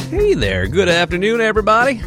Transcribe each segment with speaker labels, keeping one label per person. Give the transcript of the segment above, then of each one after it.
Speaker 1: Hey there. Good afternoon, everybody.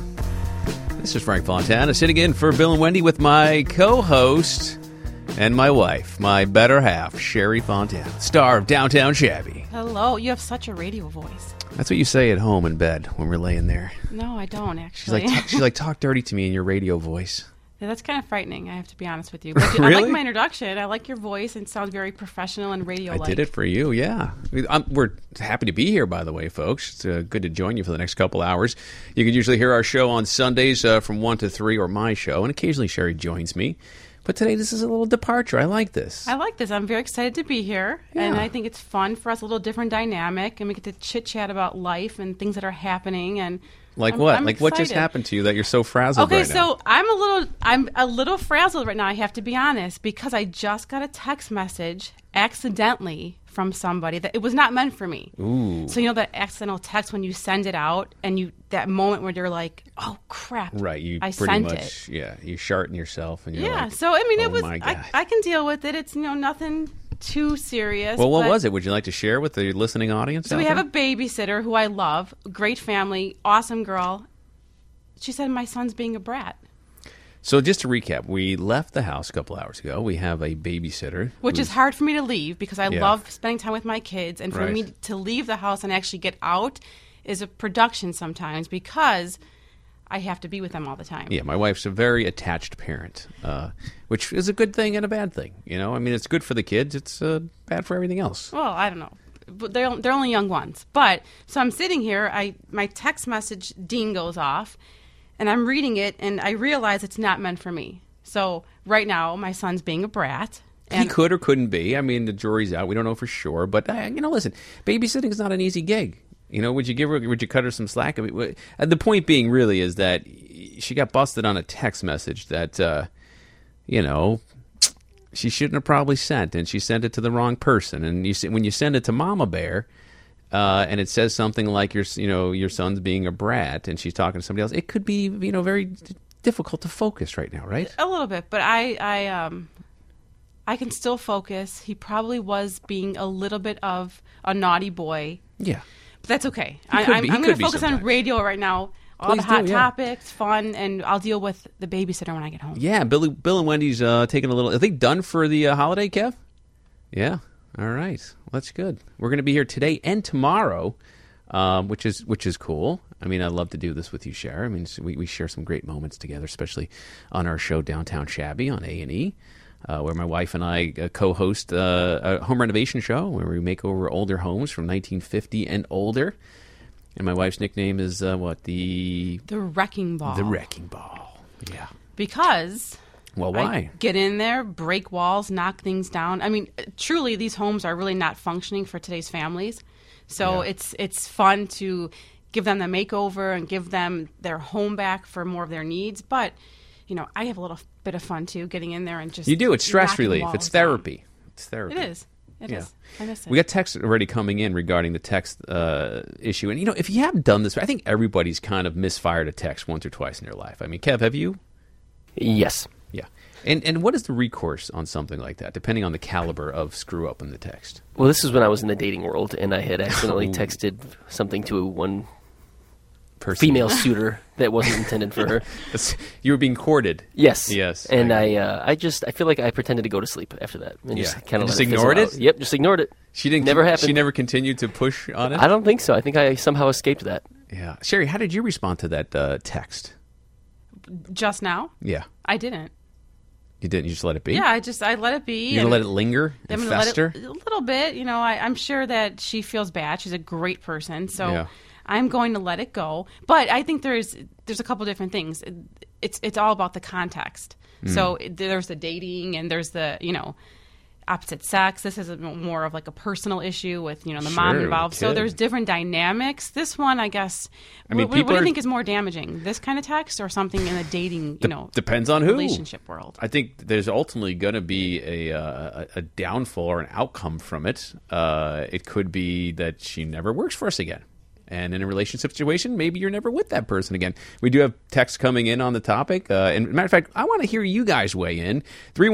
Speaker 1: This is Frank Fontana sitting in for Bill and Wendy with my co-host and my wife, my better half, Sherry Fontana, star of Downtown Shabby.
Speaker 2: Hello. You have such a radio voice.
Speaker 1: That's what you say at home in bed when we're laying there.
Speaker 2: No, I don't, actually.
Speaker 1: She's like, talk dirty to me in your radio voice.
Speaker 2: Yeah, that's kind of frightening, I have to be honest with you. But
Speaker 1: Really?
Speaker 2: I like my introduction. I like your voice. It sounds very professional and radio-like.
Speaker 1: I did it for you, yeah. We're happy to be here, by the way, folks. It's good to join you for the next couple hours. You can usually hear our show on Sundays from 1 to 3, or my show, and occasionally Sherry joins me. But today, this is a little departure. I like this.
Speaker 2: I like this. I'm very excited to be here, and I think it's fun for us, a little different dynamic, and we get to chit-chat about life and things that are happening. And
Speaker 1: Like what?
Speaker 2: I'm
Speaker 1: Like what just
Speaker 2: excited.
Speaker 1: happened to you that you're so frazzled
Speaker 2: Okay,
Speaker 1: right now?
Speaker 2: so I'm a little frazzled right now, I have to be honest, because I just got a text message accidentally from somebody that it was not meant for me.
Speaker 1: Ooh.
Speaker 2: So you know that accidental text when you send it out and that moment where you're like, "Oh crap."
Speaker 1: Right, you
Speaker 2: I
Speaker 1: pretty
Speaker 2: sent
Speaker 1: much,
Speaker 2: it.
Speaker 1: yeah, you sharten yourself and you're
Speaker 2: Yeah,
Speaker 1: like,
Speaker 2: so I mean
Speaker 1: oh
Speaker 2: it was
Speaker 1: my God.
Speaker 2: I can deal with it. It's nothing too serious.
Speaker 1: Well, what
Speaker 2: but-
Speaker 1: was it? Would you like to share with the listening audience?
Speaker 2: So we have a babysitter who I love, great family, awesome girl. She said my son's being a brat.
Speaker 1: So just to recap, we left the house a couple hours ago. We have a babysitter.
Speaker 2: Which is hard for me to leave because I
Speaker 1: Yeah.
Speaker 2: love spending time with my kids. And for
Speaker 1: Right.
Speaker 2: me to leave the house and actually get out is a production sometimes because I have to be with them all the time.
Speaker 1: Yeah, my wife's a very attached parent, which is a good thing and a bad thing. You know, I mean, it's good for the kids. It's bad for everything else.
Speaker 2: Well, I don't know. But they're only young ones. But so I'm sitting here. My text message ding goes off, and I'm reading it, and I realize it's not meant for me. So right now, my son's being a brat.
Speaker 1: He could or couldn't be. I mean, the jury's out. We don't know for sure. But, listen, babysitting is not an easy gig. You know, would you cut her some slack? I mean, the point being really is that she got busted on a text message that, she shouldn't have probably sent, and she sent it to the wrong person. And when you send it to Mama Bear, and it says something like your son's being a brat, and she's talking to somebody else, it could be very difficult to focus right now, right?
Speaker 2: A little bit, but I can still focus. He probably was being a little bit of a naughty boy.
Speaker 1: Yeah.
Speaker 2: But that's okay.
Speaker 1: He
Speaker 2: I'm
Speaker 1: could
Speaker 2: going to
Speaker 1: be
Speaker 2: focus on
Speaker 1: sometimes.
Speaker 2: radio right now. All
Speaker 1: Please
Speaker 2: the hot
Speaker 1: do, yeah.
Speaker 2: topics, fun, and I'll deal with the babysitter when I get home.
Speaker 1: Yeah, Bill and Wendy's taking a little. Are they done for the holiday, Kev? Yeah. All right. Well, that's good. We're going to be here today and tomorrow, which is cool. I mean, I love to do this with you, Cher. I mean, we share some great moments together, especially on our show Downtown Shabby on A&E, where my wife and I co-host a home renovation show where we make over older homes from 1950 and older. And my wife's nickname is
Speaker 2: The Wrecking Ball.
Speaker 1: The Wrecking Ball. Yeah.
Speaker 2: Because
Speaker 1: Well, why?
Speaker 2: I get in there, break walls, knock things down. I mean, truly, these homes are really not functioning for today's families. So
Speaker 1: Yeah.
Speaker 2: it's fun to give them the makeover and give them their home back for more of their needs. But, I have a little bit of fun, too, getting in there and just
Speaker 1: You do. It's stress
Speaker 2: knocking
Speaker 1: relief.
Speaker 2: walls
Speaker 1: It's
Speaker 2: down.
Speaker 1: therapy. It's therapy.
Speaker 2: It is. It
Speaker 1: Yeah.
Speaker 2: is. I miss it.
Speaker 1: We got texts already coming in regarding the text issue. And, if you haven't done this, I think everybody's kind of misfired a text once or twice in their life. I mean, Kev, have you?
Speaker 3: Yes.
Speaker 1: Yeah. And what is the recourse on something like that, depending on the caliber of screw-up in the text?
Speaker 3: Well, this is when I was in the dating world, and I had accidentally
Speaker 1: Oh.
Speaker 3: texted something to one
Speaker 1: Person.
Speaker 3: female suitor that wasn't intended for her.
Speaker 1: You were being courted.
Speaker 3: Yes.
Speaker 1: Yes.
Speaker 3: And I feel like I pretended to go to sleep after that. And
Speaker 1: Yeah.
Speaker 3: just kind
Speaker 1: And
Speaker 3: of
Speaker 1: just ignored it?
Speaker 3: Yep, just ignored it.
Speaker 1: She didn't.
Speaker 3: Never happened.
Speaker 1: She never continued to push on it?
Speaker 3: I don't think so. I think I somehow escaped that.
Speaker 1: Yeah. Sherry, how did you respond to that text?
Speaker 2: Just now,
Speaker 1: Yeah.
Speaker 2: I didn't.
Speaker 1: You didn't? You just let it be?
Speaker 2: Yeah, I let it be.
Speaker 1: You
Speaker 2: and
Speaker 1: let it linger and
Speaker 2: I'm gonna let
Speaker 1: fester?
Speaker 2: it, a little bit. I'm sure that she feels bad. She's a great person, so
Speaker 1: Yeah.
Speaker 2: I'm going to let it go. But I think there's a couple different things. It's all about the context. So there's the dating and there's the opposite sex. This is more of like a personal issue with the mom
Speaker 1: Sure,
Speaker 2: involved. So
Speaker 1: kid.
Speaker 2: there's different dynamics. This one, I guess.
Speaker 1: I mean,
Speaker 2: what do
Speaker 1: people
Speaker 2: you
Speaker 1: are-
Speaker 2: think is more damaging? This kind of text or something in the dating
Speaker 1: Depends on who.
Speaker 2: relationship world?
Speaker 1: I think there's ultimately going to be a downfall or an outcome from it. It could be that she never works for us again. And in a relationship situation, maybe you're never with that person again. We do have texts coming in on the topic. And matter of fact, I want to hear you guys weigh in.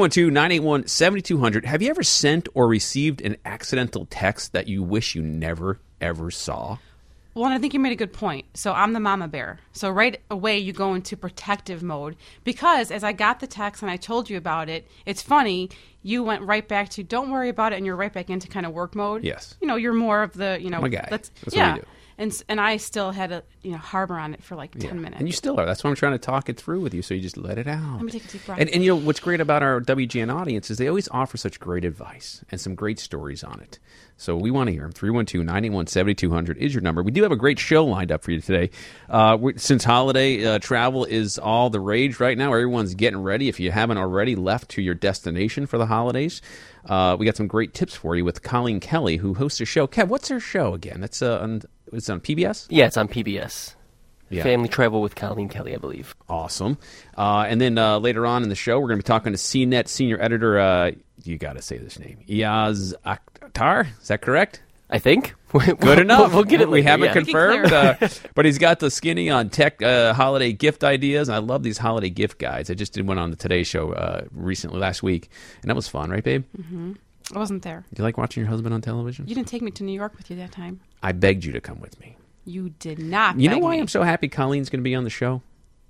Speaker 1: 312-981-7200. Have you ever sent or received an accidental text that you wish you never, ever saw?
Speaker 2: Well, and I think you made a good point. So I'm the mama bear. So right away you go into protective mode because as I got the text and I told you about it, it's funny, you went right back to don't worry about it and you're right back into kind of work mode.
Speaker 1: Yes.
Speaker 2: You're more of the,
Speaker 1: My guy. That's
Speaker 2: yeah.
Speaker 1: what we do.
Speaker 2: And I still had to, harbor on it for like 10 minutes.
Speaker 1: And you still are. That's why I'm trying to talk it through with you, so you just let it out.
Speaker 2: Let me take a deep breath.
Speaker 1: And what's great about our WGN audience is they always offer such great advice and some great stories on it. So we want to hear them. 312-981-7200 is your number. We do have a great show lined up for you today. Since holiday travel is all the rage right now, everyone's getting ready. If you haven't already left to your destination for the holidays, we got some great tips for you with Colleen Kelly, who hosts a show. Kev, what's her show again? It's on PBS?
Speaker 3: Yeah, it's on PBS.
Speaker 1: Yeah.
Speaker 3: Family Travel with Colleen Kelly, I believe.
Speaker 1: Awesome. And then later on in the show, we're going to be talking to CNET senior editor, you got to say this name, Iyaz Akhtar. Is that correct?
Speaker 3: I think.
Speaker 1: Good enough.
Speaker 3: We'll get it
Speaker 1: We
Speaker 3: later,
Speaker 1: haven't
Speaker 3: yeah.
Speaker 1: confirmed, but he's got the skinny on tech holiday gift ideas. And I love these holiday gift guides. I just did one on the Today Show recently, last week, and that was fun, right, babe?
Speaker 2: Mm-hmm. I wasn't there.
Speaker 1: Do you like watching your husband on television?
Speaker 2: You didn't take me to New York with you that time.
Speaker 1: I begged you to come with me.
Speaker 2: You did not.
Speaker 1: You know
Speaker 2: beg
Speaker 1: why
Speaker 2: me.
Speaker 1: I'm so happy Colleen's going to be on the show?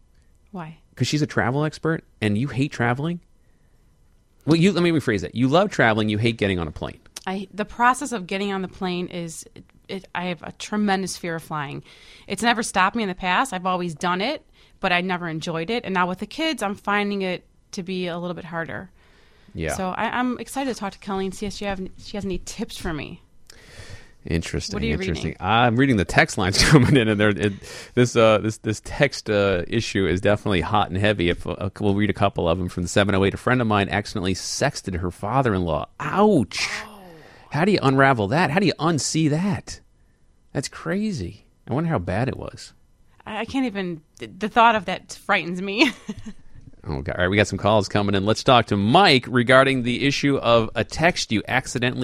Speaker 2: Why?
Speaker 1: Because she's a travel expert, and you hate traveling. Well, let me rephrase that. You love traveling. You hate getting on a plane.
Speaker 2: The process of getting on the plane is, I have a tremendous fear of flying. It's never stopped me in the past. I've always done it, but I never enjoyed it. And now with the kids, I'm finding it to be a little bit harder.
Speaker 1: Yeah.
Speaker 2: So I'm excited to talk to Colleen, see if she has any tips for me.
Speaker 1: Interesting.
Speaker 2: What are you
Speaker 1: interesting.
Speaker 2: reading?
Speaker 1: I'm reading the text lines coming in, and this text issue is definitely hot and heavy. We'll read a couple of them from the 708. A friend of mine accidentally sexted her father-in-law. Ouch. Oh. How do you unravel that? How do you unsee that? That's crazy. I wonder how bad it was.
Speaker 2: I can't even. The thought of that frightens me.
Speaker 1: Okay. All right, we got some calls coming in. Let's talk to Mike regarding the issue of a text you accidentally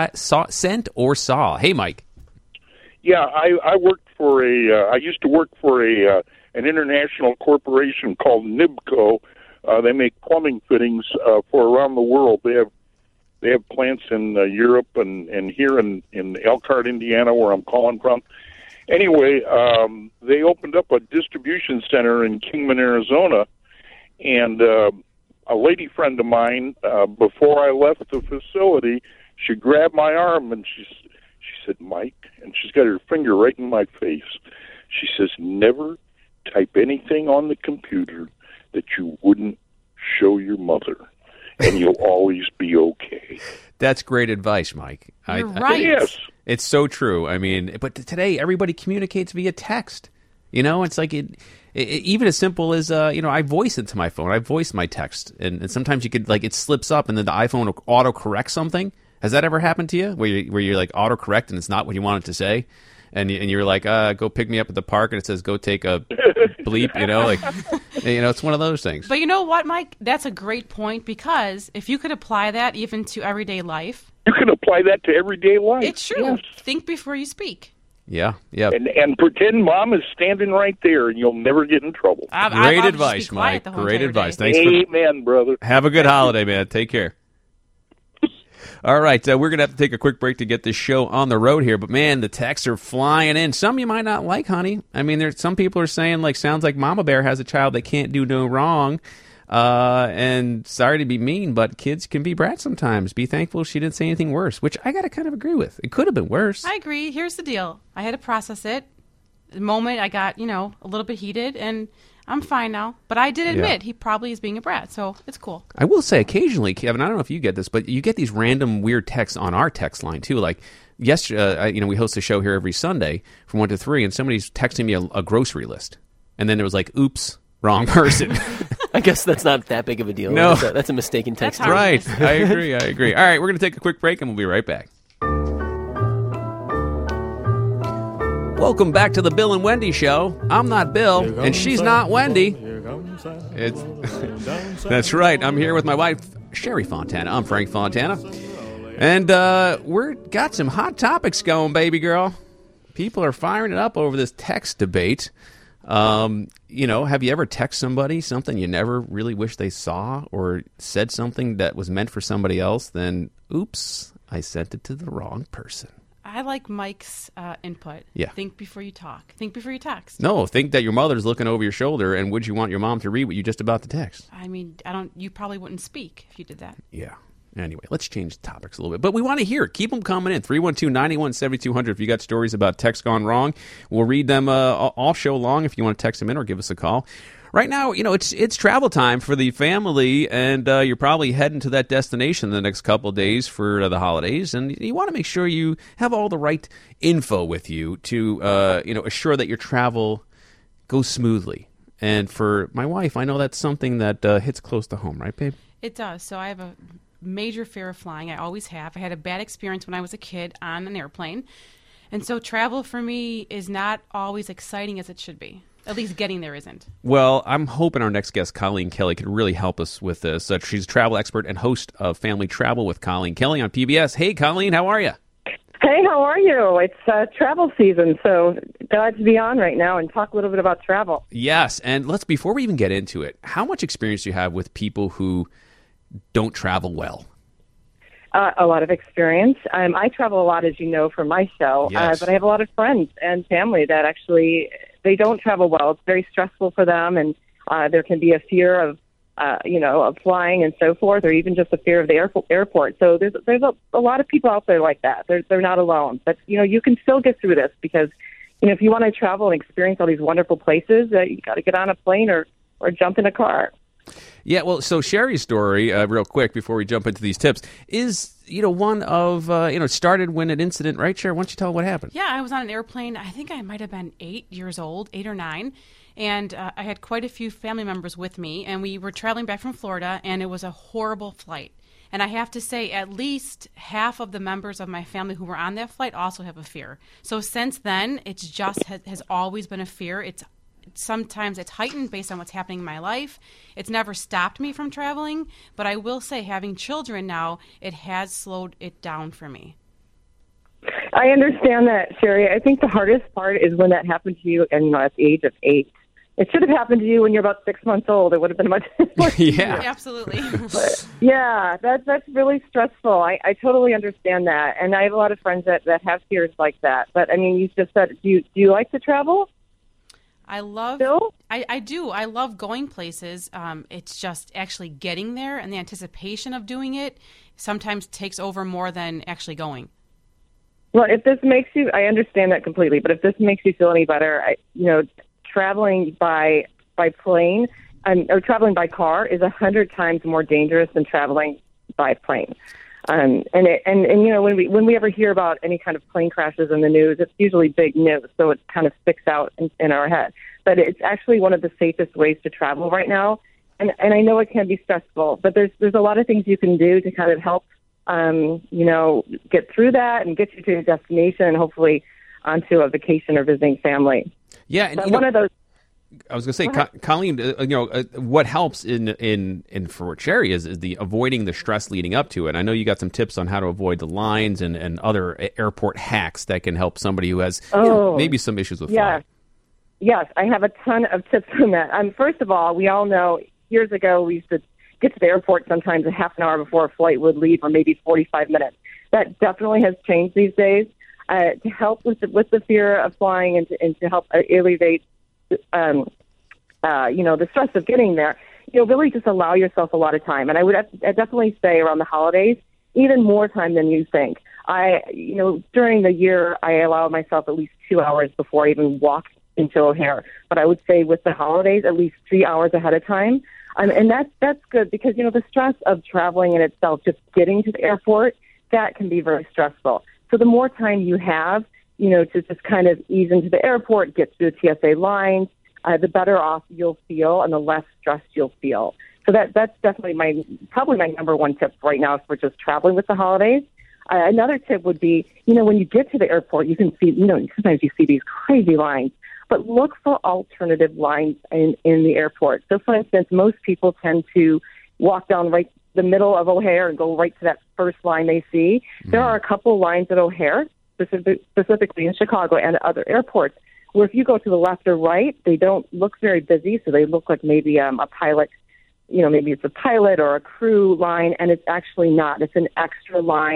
Speaker 1: sent or saw. Hey, Mike.
Speaker 4: Yeah, I worked for I used to work for an international corporation called NIBCO. They make plumbing fittings for around the world. They have plants in Europe and here in Elkhart, Indiana, where I'm calling from. Anyway, they opened up a distribution center in Kingman, Arizona. And a lady friend of mine, before I left the facility, she grabbed my arm and she said, "Mike," and she's got her finger right in my face. She says, "Never type anything on the computer that you wouldn't show your mother, and you'll always be okay."
Speaker 1: That's great advice, Mike.
Speaker 2: You're right.
Speaker 4: Yes.
Speaker 1: It's so true. I mean, but today everybody communicates via text. It's like even as simple as, I voice it to my phone. I voice my text. And sometimes you could, it slips up and then the iPhone will auto-correct something. Has that ever happened to you? Where you're auto-correct and it's not what you want it to say? And you're like, go pick me up at the park and it says, go take a bleep, it's one of those things.
Speaker 2: But you know what, Mike? That's a great point because if you could apply that even to everyday life.
Speaker 4: You can apply that to everyday life.
Speaker 2: It's true.
Speaker 4: Yes.
Speaker 2: Think before you speak.
Speaker 1: Yeah.
Speaker 4: And pretend mom is standing right there, and you'll never get in trouble.
Speaker 1: Great advice, Mike. Great advice. Thanks.
Speaker 4: Amen, brother.
Speaker 1: Have a good holiday, man. Take care. All right, we're going to have to take a quick break to get this show on the road here. But, man, the texts are flying in. Some you might not like, honey. I mean, some people are saying, sounds like Mama Bear has a child that can't do no wrong. And sorry to be mean, but kids can be brats sometimes. Be thankful she didn't say anything worse, which I got to kind of agree with. It could have been worse.
Speaker 2: I agree. Here's the deal. I had to process it. The moment I got, a little bit heated, and I'm fine now. But I did admit he probably is being a brat, so it's cool. I
Speaker 1: will say occasionally, Kevin, I don't know if you get this, but you get these random weird texts on our text line, too. Like yesterday, we host a show here every Sunday from 1 to 3, and somebody's texting me a grocery list. And then it was like, oops, wrong person.
Speaker 3: I guess that's not that big of a deal.
Speaker 1: No.
Speaker 3: That's a mistaken text.
Speaker 1: Right. I agree. All right, we're going to take a quick break, and we'll be right back. Welcome back to the Bill and Wendy Show. I'm not Bill, and she's not Wendy. That's right. I'm here with my wife, Sherry Fontana. I'm Frank Fontana. And we've got some hot topics going, baby girl. People are firing it up over this text debate. Have you ever texted somebody something you never really wish they saw, or said something that was meant for somebody else? Then, oops, I sent it to the wrong person.
Speaker 2: I like Mike's input.
Speaker 1: Yeah.
Speaker 2: Think before you talk. Think before you text.
Speaker 1: No, think that your mother's looking over your shoulder, and would you want your mom to read what you just about to text?
Speaker 2: I mean, you probably wouldn't speak if you did that.
Speaker 1: Yeah. Anyway, let's change the topics a little bit. But we want to hear it. Keep them coming in. 312-981-7200 if you got stories about texts gone wrong. We'll read them all show long if you want to text them in or give us a call. Right now, it's travel time for the family, and you're probably heading to that destination the next couple of days for the holidays, and you want to make sure you have all the right info with you to assure that your travel goes smoothly. And for my wife, I know that's something that hits close to home, right, babe?
Speaker 2: It does. So I have a major fear of flying. I always have. I had a bad experience when I was a kid on an airplane, and so travel for me is not always exciting as it should be. At least getting there isn't.
Speaker 1: Well, I'm hoping our next guest, Colleen Kelly, can really help us with this. She's a travel expert and host of Family Travel with Colleen Kelly on PBS. Hey, Colleen, how are you?
Speaker 5: Hey, how are you? It's travel season, so glad to be on right now and talk a little bit about travel.
Speaker 1: Yes, and before we even get into it, how much experience do you have with people who don't travel well?
Speaker 5: A lot of experience. I travel a lot, as you know, for my show,
Speaker 1: Yes.
Speaker 5: but I have a lot of friends and family that actually they don't travel well. It's very stressful for them, and there can be a fear of flying and so forth, or even just a fear of the airport. So there's a lot of people out there like that. They're not alone. But you can still get through this because if you want to travel and experience all these wonderful places, you got to get on a plane or jump in a car.
Speaker 1: Yeah, well, so Sherry's story, real quick, before we jump into these tips, is, one of, started when an incident, right, Sherry? Why don't you tell what happened?
Speaker 2: Yeah, I was on an airplane. I think I might have been 8 years old, 8 or 9. And I had quite a few family members with me. And we were traveling back from Florida, and it was a horrible flight. And I have to say, at least half of the members of my family who were on that flight also have a fear. So since then, it's just has always been a fear. Sometimes it's heightened based on what's happening in my life. It's never stopped me from traveling, but I will say having children now, it has slowed it down for me.
Speaker 5: I understand that, Sherry. I think the hardest part is when that happened to you and at the age of 8. It should have happened to you when you're about 6 months old. It would have been much
Speaker 1: Yeah.
Speaker 2: Absolutely.
Speaker 5: But, yeah, that's really stressful. I totally understand that. And I have a lot of friends that have fears like that. But, I mean, you just said, do you like to travel?
Speaker 2: I love.
Speaker 5: Still?
Speaker 2: I do. I love going places. It's just actually getting there, and the anticipation of doing it sometimes takes over more than actually going.
Speaker 5: Well, if this makes you, I understand that completely. But if this makes you feel any better, traveling by plane or traveling by car is 100 times more dangerous than traveling by plane. When we ever hear about any kind of plane crashes in the news, it's usually big news, so it kind of sticks out in our head. But it's actually one of the safest ways to travel right now. And I know it can be stressful, but there's a lot of things you can do to kind of help, get through that and get you to your destination and hopefully onto a vacation or visiting family.
Speaker 1: Yeah, and
Speaker 5: one of those.
Speaker 1: I was going to say, Colleen, what helps in for Sherry is the avoiding the stress leading up to it. I know you got some tips on how to avoid the lines and other airport hacks that can help somebody who has maybe some issues with flying.
Speaker 5: Yes, I have a ton of tips on that. First of all, we all know years ago we used to get to the airport sometimes a half an hour before a flight would leave, or maybe 45 minutes. That definitely has changed these days. To help with the fear of flying and to help alleviate the stress of getting there, really just allow yourself a lot of time. And I'd definitely say around the holidays, even more time than you think. During the year, I allow myself at least 2 hours before I even walk into O'Hare. But I would say with the holidays, at least 3 hours ahead of time. And that's good because, the stress of traveling in itself, just getting to the airport, that can be very stressful. So the more time you have, to just kind of ease into the airport, get through the TSA lines, the better off you'll feel and the less stressed you'll feel. So that's definitely probably my number one tip right now for just traveling with the holidays. Another tip would be, when you get to the airport, you can see, sometimes you see these crazy lines, but look for alternative lines in the airport. So, for instance, most people tend to walk down right the middle of O'Hare and go right to that first line they see. There are a couple lines at O'Hare, specifically in Chicago and other airports, where if you go to the left or right, they don't look very busy, so they look like maybe a pilot, maybe it's a pilot or a crew line, and it's actually not. It's an extra line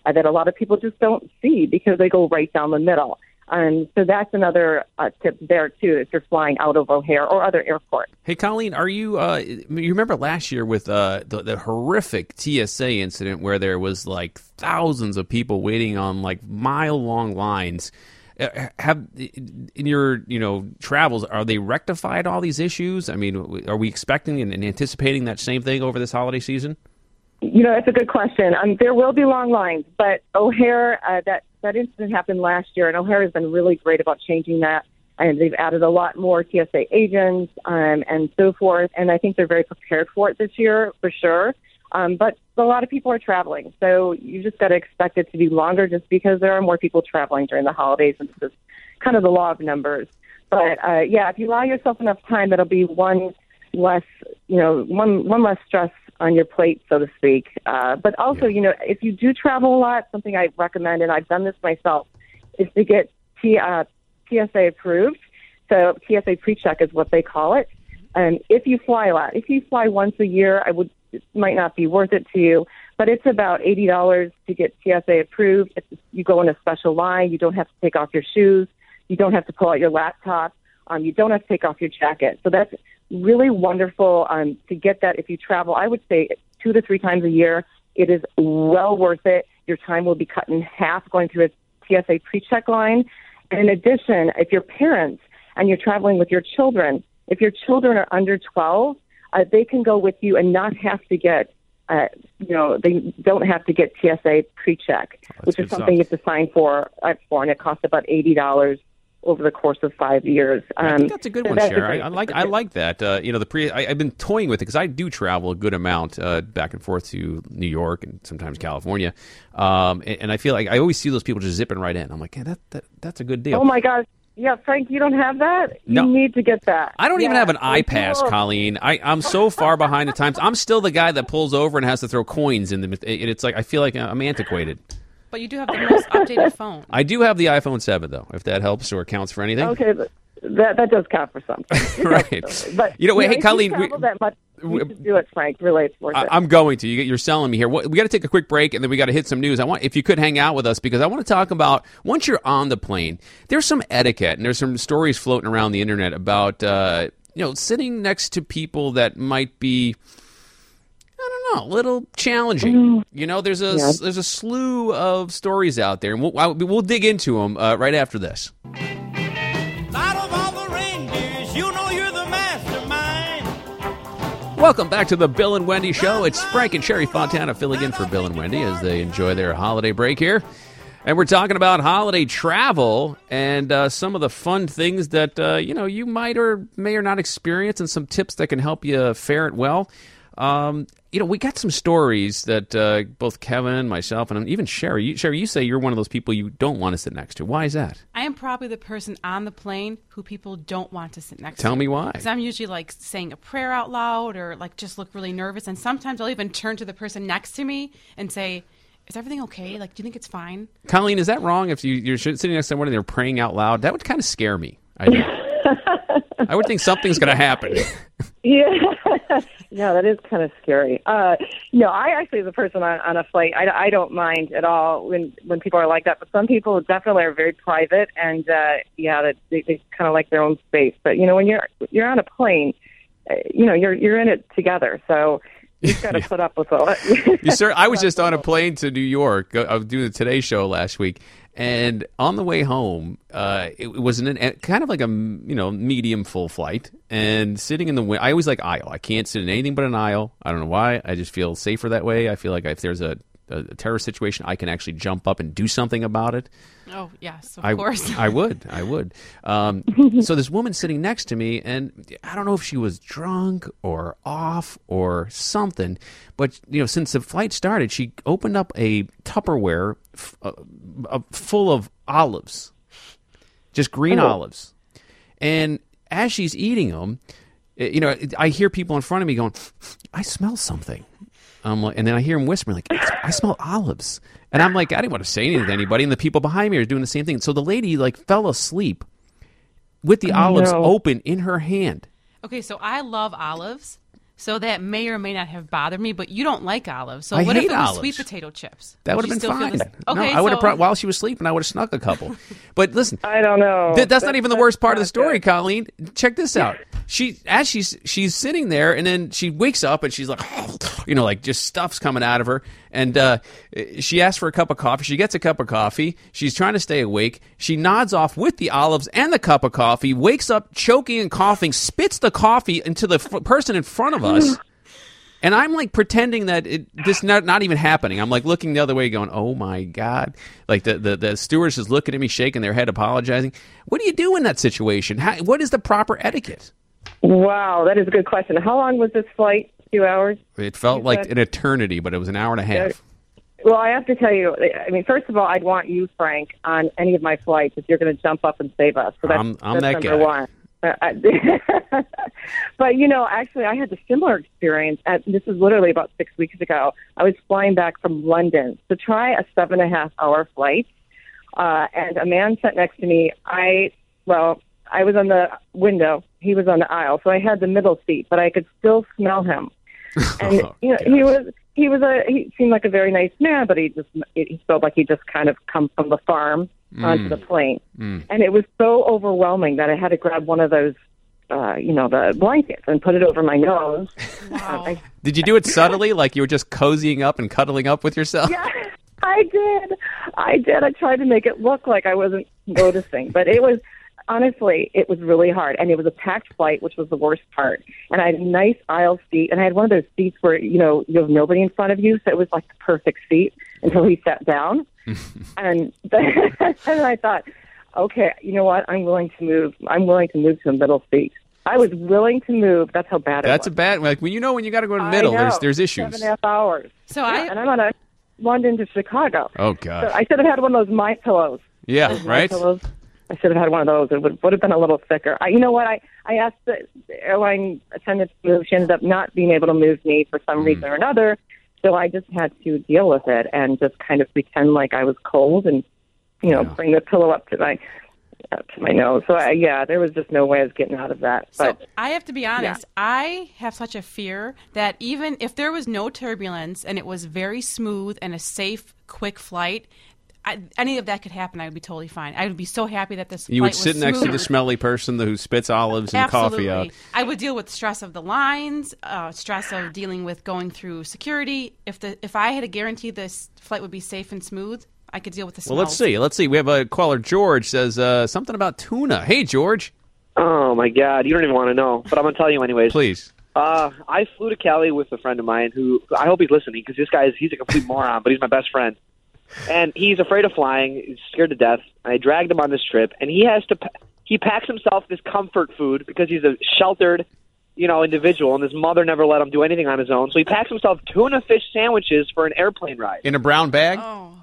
Speaker 5: that a lot of people just don't see because they go right down the middle. So that's another tip there, too, if you're flying out of O'Hare or other airports.
Speaker 1: Hey, Colleen, are you you remember last year with the horrific TSA incident where there was like thousands of people waiting on like mile-long lines? Have in your travels, are they rectified all these issues? I mean, are we expecting and anticipating that same thing over this holiday season?
Speaker 5: That's a good question. There will be long lines, but O'Hare, that incident happened last year, and O'Hare has been really great about changing that. And they've added a lot more TSA agents and so forth, and I think they're very prepared for it this year, for sure. But a lot of people are traveling, so you just got to expect it to be longer just because there are more people traveling during the holidays, and it's just kind of the law of numbers. But, if you allow yourself enough time, that'll be one less stress on your plate, so to speak. But also, if you do travel a lot, something I recommend, and I've done this myself, is to get TSA approved. So TSA PreCheck is what they call it. And if you fly a lot, if you fly once a year, it might not be worth it to you, but it's about $80 to get TSA approved. You go in a special line. You don't have to take off your shoes. You don't have to pull out your laptop. You don't have to take off your jacket. So that's really wonderful to get that if you travel. I would say 2 to 3 times a year. It is well worth it. Your time will be cut in half going through a TSA PreCheck line. And in addition, if you're parents and you're traveling with your children, if your children are under 12, they can go with you and not have to get, they don't have to get TSA PreCheck, which is something you have to sign for, and it costs about $80 over the course of 5 years.
Speaker 1: I think that's a good one, Cher. I like that. I've been toying with it because I do travel a good amount back and forth to New York and sometimes California, and I feel like I always see those people just zipping right in. I'm like, hey, that's a good deal.
Speaker 5: Oh my gosh. Yeah, Frank, you don't have that?
Speaker 1: No.
Speaker 5: You need to get that.
Speaker 1: I don't even have an iPass, Colleen. I'm so far behind the times. I'm still the guy that pulls over and has to throw coins in the. It's like I feel like I'm antiquated.
Speaker 2: But you do have the most updated phone.
Speaker 1: I do have the iPhone 7, though, if that helps or counts for anything.
Speaker 5: Okay, but that does count for something.
Speaker 1: Right.
Speaker 5: But
Speaker 1: hey, Colleen,
Speaker 5: if you travel that much, you should do it, Frank. Really, it's worth it.
Speaker 1: I'm going to. You're selling me here. We got to take a quick break, and then we got to hit some news. If you could hang out with us, because I want to talk about, once you're on the plane, there's some etiquette, and there's some stories floating around the internet about, sitting next to people that might be, I don't know, a little challenging. There's a slew of stories out there, and we'll dig into them right after this. Welcome back to the Bill and Wendy Show. It's Frank and Sherry Fontana filling in for Bill and Wendy as they enjoy their holiday break here. And we're talking about holiday travel and some of the fun things that, you might or may or not experience, and some tips that can help you fare it well. We got some stories that both Kevin, myself, and even Sherry. Sherry, you say you're one of those people you don't want to sit next to. Why is that?
Speaker 2: I am probably the person on the plane who people don't want to sit next to.
Speaker 1: Tell me why.
Speaker 2: Because I'm usually like saying a prayer out loud or like just look really nervous. And sometimes I'll even turn to the person next to me and say, is everything okay? Like, do you think it's fine?
Speaker 1: Colleen, is that wrong? If you're sitting next to someone and they're praying out loud, that would kind of scare me. I would think something's going to happen.
Speaker 5: Yeah. No, that is kind of scary. No, I actually, as a person on a flight, I don't mind at all when people are like that. But some people definitely are very private, and they kind of like their own space. But when you're on a plane, you're in it together. So you've got to put up with all it.
Speaker 1: You sir, I was just on a plane to New York. I was doing the Today Show last week. And on the way home, it was kind of like a medium full flight. And sitting in the I always like aisle. I can't sit in anything but an aisle. I don't know why. I just feel safer that way. I feel like if there's a terror situation, I can actually jump up and do something about it.
Speaker 2: Oh yes, of course.
Speaker 1: I would. So this woman sitting next to me, and I don't know if she was drunk or off or something, but since the flight started, she opened up a Tupperware full of olives, just green olives, and as she's eating them, I hear people in front of me going, "I smell something." And then I hear him whispering, like, I smell olives. And I'm like, I didn't want to say anything to anybody. And the people behind me are doing the same thing. So the lady, fell asleep with the olives open in her hand.
Speaker 2: Okay, so I love olives. So that may or may not have bothered me, but you don't like olives. So
Speaker 1: I
Speaker 2: what if
Speaker 1: hate
Speaker 2: it was
Speaker 1: olives.
Speaker 2: sweet potato chips?
Speaker 1: That would
Speaker 2: you
Speaker 1: have been
Speaker 2: still feel
Speaker 1: fine.
Speaker 2: this- Okay,
Speaker 1: no, I would have
Speaker 2: so-
Speaker 1: while she was sleeping, I would have snuck a couple. But listen,
Speaker 5: I don't know.
Speaker 1: that's not even the worst part of the
Speaker 5: not
Speaker 1: story,
Speaker 5: good.
Speaker 1: Colleen. Check this out. She's sitting there, and then she wakes up, and she's like, like just stuff's coming out of her. And she asks for a cup of coffee. She gets a cup of coffee. She's trying to stay awake. She nods off with the olives and the cup of coffee. Wakes up choking and coughing. Spits the coffee into the person in front of us. And I'm like pretending that this not even happening. I'm like looking the other way, going, "Oh my God!" Like the stewardess is looking at me, shaking their head, apologizing. What do you do in that situation? What is the proper etiquette?
Speaker 5: Wow, that is a good question. How long was this flight? 2 hours?
Speaker 1: It felt
Speaker 5: You
Speaker 1: like
Speaker 5: said-
Speaker 1: an eternity, but it was an hour and a half.
Speaker 5: Well, I have to tell you, I mean, first of all, I'd want you, Frank, on any of my flights if you're going to jump up and save us. So that's,
Speaker 1: I'm
Speaker 5: that's
Speaker 1: that
Speaker 5: number
Speaker 1: guy.
Speaker 5: one. But, actually, I had a similar experience. This was literally about 6 weeks ago. I was flying back from London to try a 7.5-hour flight, and a man sat next to me. I was on the window. He was on the aisle, so I had the middle seat, but I could still smell him. And,
Speaker 1: Oh,
Speaker 5: he seemed like a very nice man, but he felt like he just kind of come from the farm onto the plane. And it was so overwhelming that I had to grab one of those, the blankets and put it over my nose.
Speaker 2: Wow.
Speaker 1: Did you do it subtly, like you were just cozying up and cuddling up with yourself?
Speaker 5: Yeah, I did. I tried to make it look like I wasn't noticing, but it was, honestly, it was really hard. And it was a packed flight, which was the worst part. And I had a nice aisle seat, and I had one of those seats where, you have nobody in front of you, so it was like the perfect seat until he sat down. And then I thought, okay, you know what? I'm willing to move. I'm willing to move to a middle seat. I was willing to move. That's how bad it was.
Speaker 1: That's a bad. Like when you got to go to the middle,
Speaker 5: I know.
Speaker 1: there's issues.
Speaker 5: 7.5 hours.
Speaker 2: So
Speaker 5: And I'm on a London to Chicago.
Speaker 1: Oh
Speaker 5: So
Speaker 1: God.
Speaker 5: I should have had one of those My Pillows.
Speaker 1: Yeah.
Speaker 5: Those My
Speaker 1: Right.
Speaker 5: Pillows. I should have had one of those. It would have been a little thicker. You know what? I asked the airline attendant to move. She ended up not being able to move me for some reason or another. So I just had to deal with it and just kind of pretend like I was cold and, bring the pillow up to my nose. So, there was just no way I was getting out of that. But
Speaker 2: So I have to be honest, I have such a fear that even if there was no turbulence and it was very smooth and a safe, quick flight, any of that could happen. I would be totally fine. I would be so happy that this
Speaker 1: You
Speaker 2: flight
Speaker 1: would sit
Speaker 2: was
Speaker 1: next to the
Speaker 2: smooth.
Speaker 1: smelly person who spits olives and
Speaker 2: Absolutely.
Speaker 1: coffee out.
Speaker 2: I would deal with stress of the lines, stress of dealing with going through security. If I had a guarantee this flight would be safe and smooth, I could deal with the smells.
Speaker 1: Well, let's see. We have a caller. George says something about tuna. Hey, George.
Speaker 6: Oh, my God. You don't even want to know, but I'm going to tell you anyways.
Speaker 1: Please.
Speaker 6: I flew to Cali with a friend of mine who I hope he's listening because this guy he's a complete moron, but he's my best friend. And he's afraid of flying. He's scared to death. And I dragged him on this trip, and he packs himself this comfort food because he's a sheltered, individual, and his mother never let him do anything on his own. So he packs himself tuna fish sandwiches for an airplane ride.
Speaker 1: In a brown bag?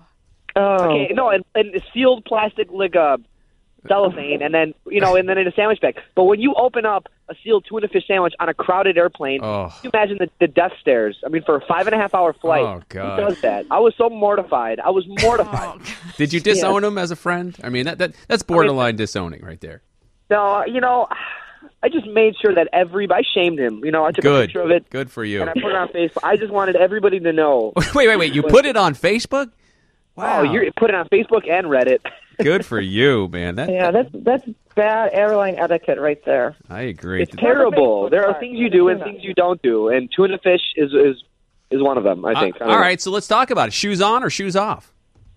Speaker 6: Okay, no, and a sealed plastic cellophane, and then and then in a sandwich bag. But when you open up a sealed tuna fish sandwich on a crowded airplane,
Speaker 1: Oh.
Speaker 6: can you imagine the death stares? I mean, for a 5.5-hour flight,
Speaker 1: Oh, God.
Speaker 6: who does that? I was so mortified. I was mortified.
Speaker 1: Did you disown him as a friend? I mean, that's borderline disowning right there.
Speaker 6: No, I just made sure that I shamed him. I took a
Speaker 1: Good.
Speaker 6: picture of it.
Speaker 1: Good for you.
Speaker 6: And I put it on Facebook. I just wanted everybody to know.
Speaker 1: Wait. You put it on Facebook? Wow.
Speaker 6: Oh, you put it on Facebook and Reddit.
Speaker 1: Good for you, man.
Speaker 5: that's bad airline etiquette right there.
Speaker 1: I agree.
Speaker 6: It's terrible. There are things you do and things you don't do, and tuna fish is one of them, I think. I don't
Speaker 1: all
Speaker 6: know.
Speaker 1: right, so let's talk about it. Shoes on or shoes off?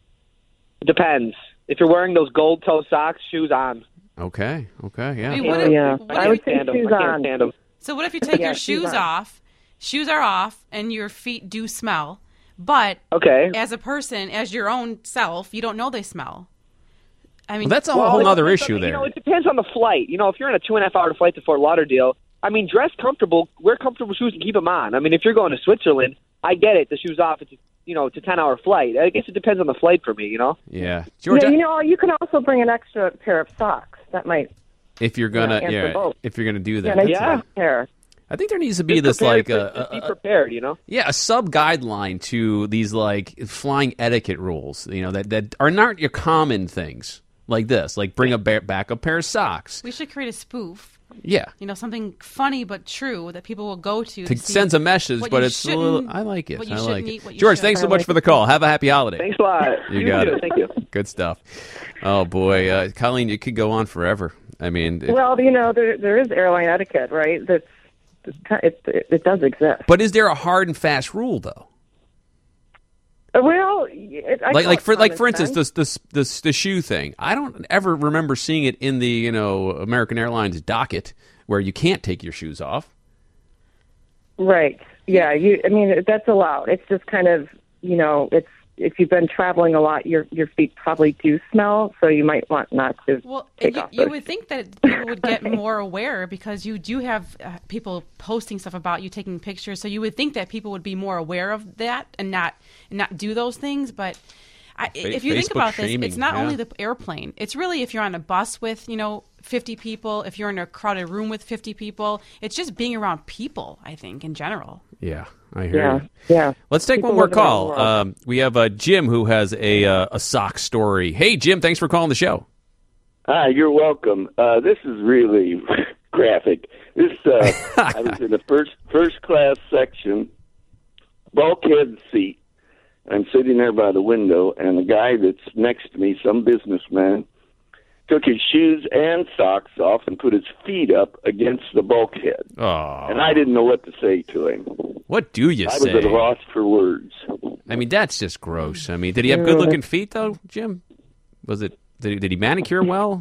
Speaker 6: Depends. If you're wearing those gold toe socks, shoes on.
Speaker 1: Okay, yeah.
Speaker 2: Wait, what if- what
Speaker 5: I
Speaker 2: if-
Speaker 5: would say
Speaker 6: Stand 'em.
Speaker 5: shoes
Speaker 6: I can't
Speaker 5: on.
Speaker 6: stand 'em.
Speaker 2: So what if you take
Speaker 5: Yeah,
Speaker 2: your
Speaker 5: shoes
Speaker 2: shoes
Speaker 5: on.
Speaker 2: off? Shoes are off, and your feet do smell. But
Speaker 6: Okay.
Speaker 2: as a person, as your own self, you don't know they smell. I mean,
Speaker 1: Well, that's a
Speaker 6: Well,
Speaker 1: whole
Speaker 6: it
Speaker 1: other
Speaker 6: depends
Speaker 1: issue
Speaker 6: on-
Speaker 1: there.
Speaker 6: It depends on the flight. If you're on a 2.5-hour flight to Fort Lauderdale, I mean, dress comfortable, wear comfortable shoes, and keep them on. I mean, if you're going to Switzerland, I get it. The shoes off. It's a 10-hour flight. I guess it depends on the flight for me.
Speaker 1: Yeah, George.
Speaker 5: You can also bring an extra pair of socks. That might
Speaker 1: If you're gonna,
Speaker 5: answer both.
Speaker 1: if you're gonna do that,
Speaker 5: an extra
Speaker 6: Yeah.
Speaker 5: pair.
Speaker 1: I think there needs to be
Speaker 6: Just
Speaker 1: this
Speaker 6: prepare-
Speaker 1: like
Speaker 6: just be prepared.
Speaker 1: a sub guideline to these like flying etiquette rules. That are not your common things like this. Like bring a backup pair of socks.
Speaker 2: we should create a spoof
Speaker 1: Yeah.
Speaker 2: Something funny but true that people will go to see
Speaker 1: Sends a message,
Speaker 2: what
Speaker 1: but
Speaker 2: you
Speaker 1: it's a little.
Speaker 2: shouldn't-
Speaker 1: I like it.
Speaker 2: what you
Speaker 1: I
Speaker 2: shouldn't
Speaker 1: like
Speaker 2: eat,
Speaker 1: it.
Speaker 2: what you
Speaker 1: George,
Speaker 2: should.
Speaker 1: thanks so much for the call. Have a happy holiday.
Speaker 6: Thanks a lot.
Speaker 1: You got it.
Speaker 6: Thank you.
Speaker 1: Good stuff. Oh boy, Colleen, you could go on forever. I mean,
Speaker 5: Well, there is airline etiquette, right? It does exist.
Speaker 1: but is there a hard and fast rule though?
Speaker 5: Well,
Speaker 1: For instance, the shoe thing. I don't ever remember seeing it in the American Airlines docket where you can't take your shoes off.
Speaker 5: Right. Yeah. That's allowed. It's just kind of, it's if you've been traveling a lot, your feet probably do smell, so you might want not to.
Speaker 2: Well,
Speaker 5: take
Speaker 2: you,
Speaker 5: off
Speaker 2: you
Speaker 5: those
Speaker 2: would think that people would get more aware because you do have people posting stuff about you, taking pictures. So you would think that people would be more aware of that and not do those things. But if you think
Speaker 1: Facebook
Speaker 2: about this,
Speaker 1: shaming,
Speaker 2: it's not
Speaker 1: yeah.
Speaker 2: only the airplane. It's really if you're on a bus with 50 people, if you're in a crowded room with 50 people. It's just being around people, I think, in general.
Speaker 1: Yeah, I hear you.
Speaker 5: Yeah.
Speaker 1: Let's take
Speaker 5: People
Speaker 1: one more
Speaker 5: live in our
Speaker 1: call.
Speaker 5: world.
Speaker 1: We have Jim who has a sock story. Hey, Jim, thanks for calling the show.
Speaker 7: Hi, you're welcome. This is really graphic. I was in the first class section, bulkhead seat. I'm sitting there by the window, and the guy that's next to me, some businessman, took his shoes and socks off and put his feet up against the bulkhead.
Speaker 1: Oh,
Speaker 7: And I didn't know what to say to him.
Speaker 1: what do you
Speaker 7: I was
Speaker 1: say?
Speaker 7: at a loss for words.
Speaker 1: I mean, that's just gross. I mean, did he have good-looking feet though, Jim? Was it? Did he manicure well?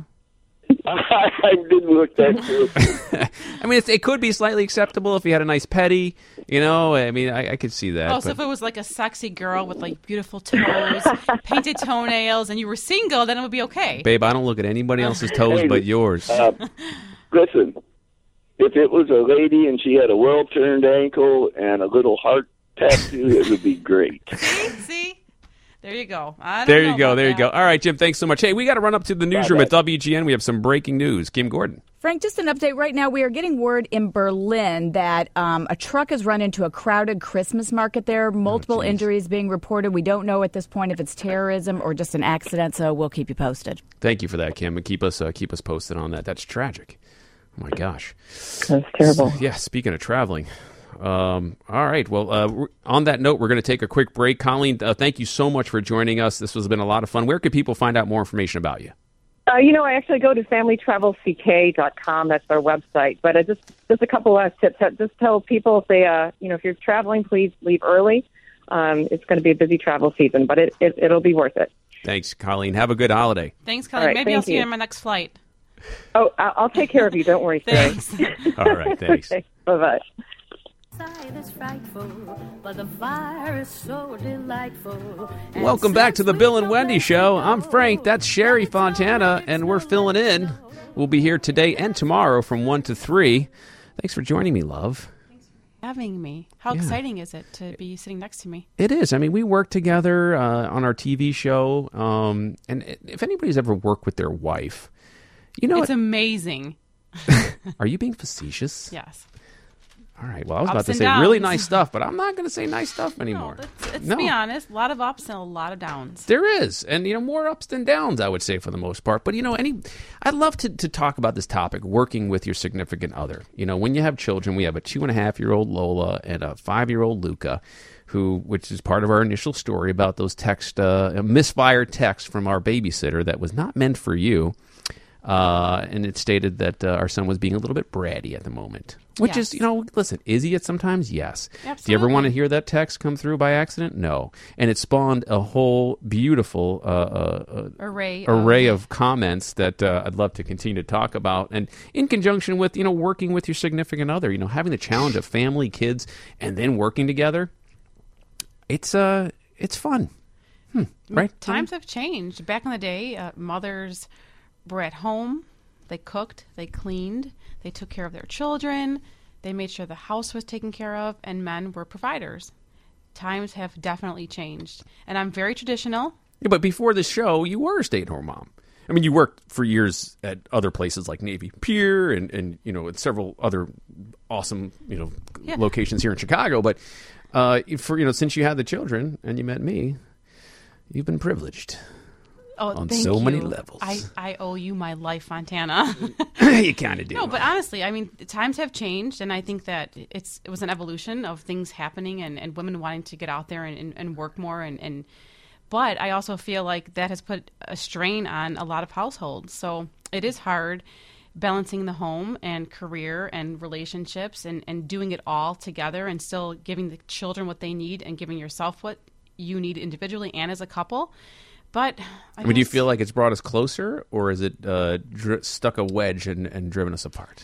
Speaker 7: I didn't look that good.
Speaker 1: I mean, it could be slightly acceptable if he had a nice petty. I mean, I could see that.
Speaker 2: Oh, so if it was like a sexy girl with like beautiful toes, painted toenails, and you were single, then it would be okay.
Speaker 1: Babe, I don't look at anybody else's toes
Speaker 7: Hey,
Speaker 1: but yours.
Speaker 7: Listen, if it was a lady and she had a well-turned ankle and a little heart tattoo, it would be great.
Speaker 2: See? There you go.
Speaker 1: There you go. All right, Jim, thanks so much. Hey, we got to run up to the newsroom at WGN. We have some breaking news. Kim Gordon.
Speaker 8: Frank, just an update right now. We are getting word in Berlin that a truck has run into a crowded Christmas market there. Multiple injuries being reported. We don't know at this point if it's terrorism or just an accident, so we'll keep you posted.
Speaker 1: Thank you for that, Kim, and keep us posted on that. That's tragic. Oh, my gosh.
Speaker 5: That's terrible.
Speaker 1: Yeah, speaking of traveling. All right. Well, on that note, we're going to take a quick break. Colleen, thank you so much for joining us. This has been a lot of fun. Where can people find out more information about you?
Speaker 5: I actually go to familytravelck.com. That's our website. But just a couple last tips. Just tell people if they, if you're traveling, please leave early. It's going to be a busy travel season, but it'll be worth it.
Speaker 1: Thanks, Colleen. Have a good holiday.
Speaker 2: Thanks, Colleen.
Speaker 5: All right,
Speaker 2: Maybe I'll
Speaker 5: thank
Speaker 2: see you
Speaker 5: you.
Speaker 2: on my next flight.
Speaker 5: Oh, I'll take care of you. Don't worry, Sarah.
Speaker 2: Thanks.
Speaker 1: All right. Thanks.
Speaker 5: Okay, bye-bye.
Speaker 9: Is frightful, but the fire is so delightful.
Speaker 1: Welcome back to the Bill and Wendy Show. I'm Frank. That's Sherry Fontana, and we're filling in. We'll be here today and tomorrow from 1 to 3. Thanks for joining me, love.
Speaker 2: Having me. How exciting is it to be sitting next to me?
Speaker 1: It is. I mean, we work together on our TV show, and if anybody's ever worked with their wife,
Speaker 2: It's amazing.
Speaker 1: Are you being facetious?
Speaker 2: Yes.
Speaker 1: All right. Well, I was about
Speaker 2: Ups
Speaker 1: to
Speaker 2: and
Speaker 1: say really
Speaker 2: downs.
Speaker 1: nice stuff, but I'm not going to say nice stuff anymore.
Speaker 2: Let's be honest. A lot of ups and a lot of downs.
Speaker 1: There is, and more ups than downs, I would say, for the most part. But I'd love to talk about this topic: working with your significant other. When you have children, we have a 2.5-year-old Lola and a 5-year-old Luca, which is part of our initial story about those misfired texts from our babysitter that was not meant for you. And it stated that our son was being a little bit bratty at the moment. Which
Speaker 2: Yes.
Speaker 1: is, listen, is he at sometimes? Yes.
Speaker 2: Absolutely.
Speaker 1: Do you ever want to hear that text come through by accident? No. And it spawned a whole beautiful array of comments that I'd love to continue to talk about. And in conjunction with, working with your significant other, having the challenge of family, kids, and then working together, it's fun. Right?
Speaker 2: Times have changed. Back in the day, mothers were at home. They cooked. They cleaned. They took care of their children. They made sure the house was taken care of, and men were providers. Times have definitely changed. And I'm very traditional.
Speaker 1: Yeah, but before this show, you were a stay-at-home mom. I mean, you worked for years at other places like Navy Pier and at several other awesome, locations here in Chicago. But since you had the children and you met me, you've been privileged. on
Speaker 2: thank
Speaker 1: so many
Speaker 2: you.
Speaker 1: levels.
Speaker 2: I owe you my life, Fontana.
Speaker 1: You kind of do.
Speaker 2: No, but honestly, I mean, times have changed, and I think that it was an evolution of things happening and women wanting to get out there and work more. But I also feel like that has put a strain on a lot of households. So it is hard balancing the home and career and relationships and doing it all together and still giving the children what they need and giving yourself what you need individually and as a couple. But
Speaker 1: do you feel like it's brought us closer, or is it stuck a wedge and driven us apart?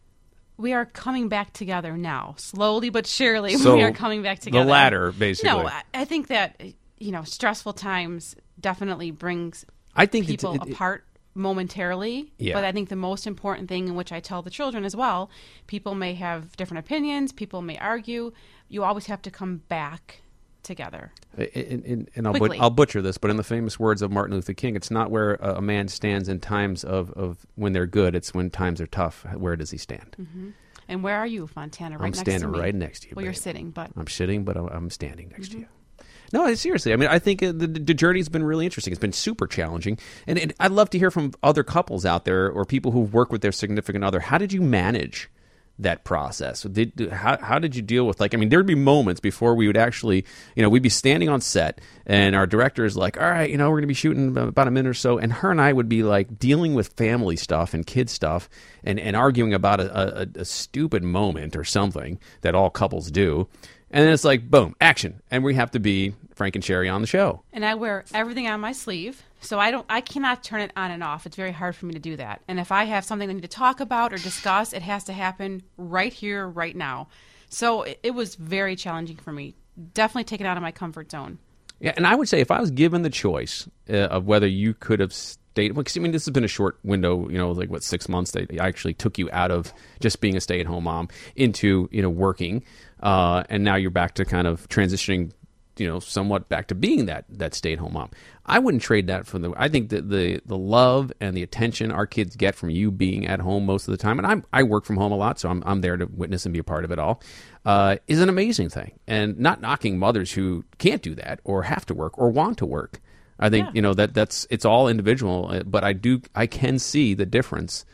Speaker 2: We are coming back together now, slowly but surely.
Speaker 1: So
Speaker 2: we are coming back together.
Speaker 1: The latter, basically.
Speaker 2: No, I think that stressful times definitely brings people apart momentarily.
Speaker 1: Yeah.
Speaker 2: But I think the most important thing, in which I tell the children as well, people may have different opinions, people may argue. You always have to come back together.
Speaker 1: And
Speaker 2: Quickly.
Speaker 1: I'll butcher this, but in the famous words of Martin Luther King, it's not where a man stands in times of when they're good, it's when times are tough. Where does he stand?
Speaker 2: Mm-hmm. And where are you, Fontana? Right
Speaker 1: I'm
Speaker 2: next
Speaker 1: standing
Speaker 2: to me.
Speaker 1: right next to you.
Speaker 2: Well,
Speaker 1: babe.
Speaker 2: you're sitting, but
Speaker 1: I'm sitting, but I'm standing next to you. No, seriously. I mean, I think the journey's been really interesting. It's been super challenging. And I'd love to hear from other couples out there or people who've worked with their significant other. How did you manage that process? How did you deal with, there'd be moments before we would actually, we'd be standing on set and our director is like, all right, we're going to be shooting about a minute or so. And her and I would be like dealing with family stuff and kid stuff and arguing about a stupid moment or something that all couples do. And then it's like, boom, action. And we have to be Frank and Sherry on the show.
Speaker 2: And I wear everything on my sleeve, so I cannot turn it on and off. It's very hard for me to do that. And if I have something I need to talk about or discuss, it has to happen right here, right now. So it was very challenging for me. Definitely taken out of my comfort zone.
Speaker 1: Yeah, and I would say if I was given the choice of whether you could have stayed, because this has been a short window, 6 months that I actually took you out of just being a stay-at-home mom into, working, and now you're back to kind of transitioning, somewhat back to being that stay-at-home mom. I wouldn't trade that for I think that the love and the attention our kids get from you being at home most of the time, and I work from home a lot, so I'm there to witness and be a part of it all, is an amazing thing. And not knocking mothers who can't do that or have to work or want to work. I think, that's it's all individual, but I can see the difference.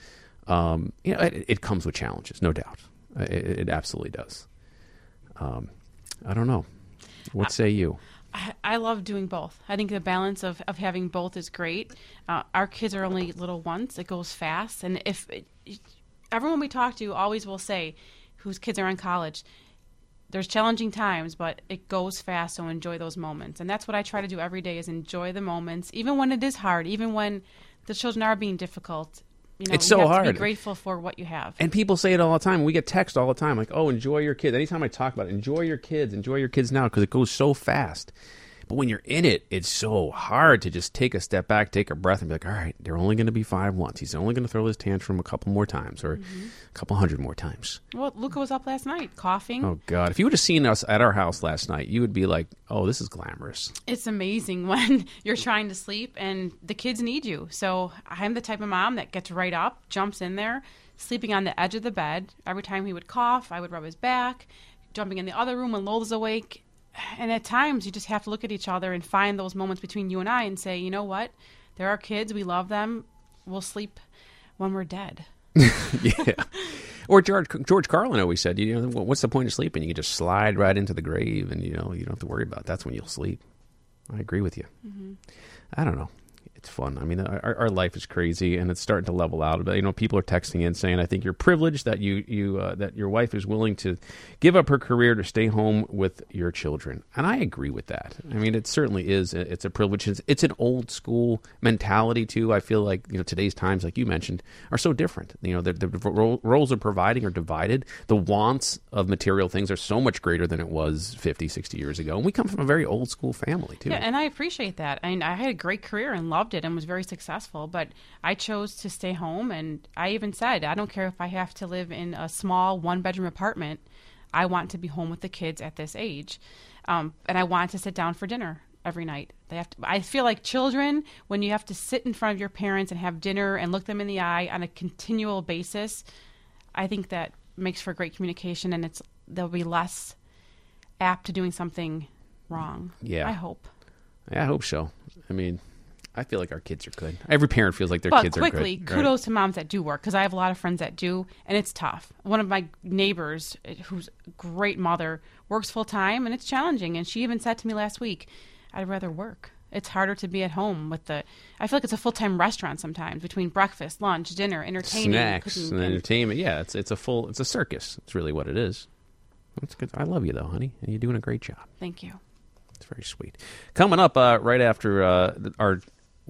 Speaker 1: It comes with challenges, no doubt. It absolutely does. I don't know. What say you?
Speaker 2: I love doing both. I think the balance of having both is great. Our kids are only little once. It goes fast. And everyone we talk to always will say, whose kids are in college, there's challenging times, but it goes fast, so enjoy those moments. And that's what I try to do every day, is enjoy the moments, even when it is hard, even when the children are being difficult.
Speaker 1: It's so hard.
Speaker 2: To be grateful for what you have.
Speaker 1: And people say it all the time. We get text all the time like, oh, enjoy your kids. Anytime I talk about it, enjoy your kids now, because it goes so fast. But when you're in it, it's so hard to just take a step back, take a breath, and be like, all right, they're only going to be 5 once. He's only going to throw this tantrum a couple more times or a couple hundred more times.
Speaker 2: Well, Luca was up last night coughing.
Speaker 1: Oh, God. If you would have seen us at our house last night, you would be like, oh, this is glamorous.
Speaker 2: It's amazing when you're trying to sleep and the kids need you. So I'm the type of mom that gets right up, jumps in there, sleeping on the edge of the bed. Every time he would cough, I would rub his back, jumping in the other room when Lola's awake. And at times, you just have to look at each other and find those moments between you and I and say, you know what? They're our kids. We love them. We'll sleep when we're dead.
Speaker 1: Yeah. Or George Carlin always said, what's the point of sleeping? You can just slide right into the grave and, you don't have to worry about it. That's when you'll sleep. I agree with you. Mm-hmm. I don't know. It's fun. I mean, our life is crazy, and it's starting to level out. But people are texting in saying, "I think you're privileged that that your wife is willing to give up her career to stay home with your children." And I agree with that. I mean, it certainly is. It's a privilege. It's an old school mentality too. I feel like today's times, like you mentioned, are so different. The roles of providing are divided. The wants of material things are so much greater than it was 50, 60 years ago. And we come from a very old school family too.
Speaker 2: Yeah, and I appreciate that. I mean, I had a great career and loved it and was very successful, but I chose to stay home, and I even said, I don't care if I have to live in a small 1-bedroom apartment. I want to be home with the kids at this age, and I want to sit down for dinner every night. I feel like children, when you have to sit in front of your parents and have dinner and look them in the eye on a continual basis, I think that makes for great communication, and they'll be less apt to doing something wrong.
Speaker 1: Yeah,
Speaker 2: I hope.
Speaker 1: Yeah, I hope so. I mean, I feel like our kids are good. Every parent feels like their
Speaker 2: But
Speaker 1: kids
Speaker 2: quickly,
Speaker 1: are good.
Speaker 2: kudos to moms that do work, because I have a lot of friends that do, and it's tough. One of my neighbors, who's a great mother, works full time, and it's challenging. And she even said to me last week, "I'd rather work. It's harder to be at home with the." I feel like it's a full time restaurant sometimes, between breakfast, lunch, dinner, entertaining,
Speaker 1: Snacks
Speaker 2: cooking,
Speaker 1: and entertainment. Yeah, it's a circus. It's really what it is. That's good. I love you though, honey, and you're doing a great job.
Speaker 2: Thank you.
Speaker 1: It's very sweet. Coming up right after our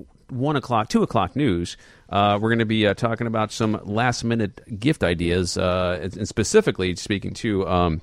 Speaker 1: 2 o'clock news, we're going to be talking about some last-minute gift ideas, and specifically speaking to,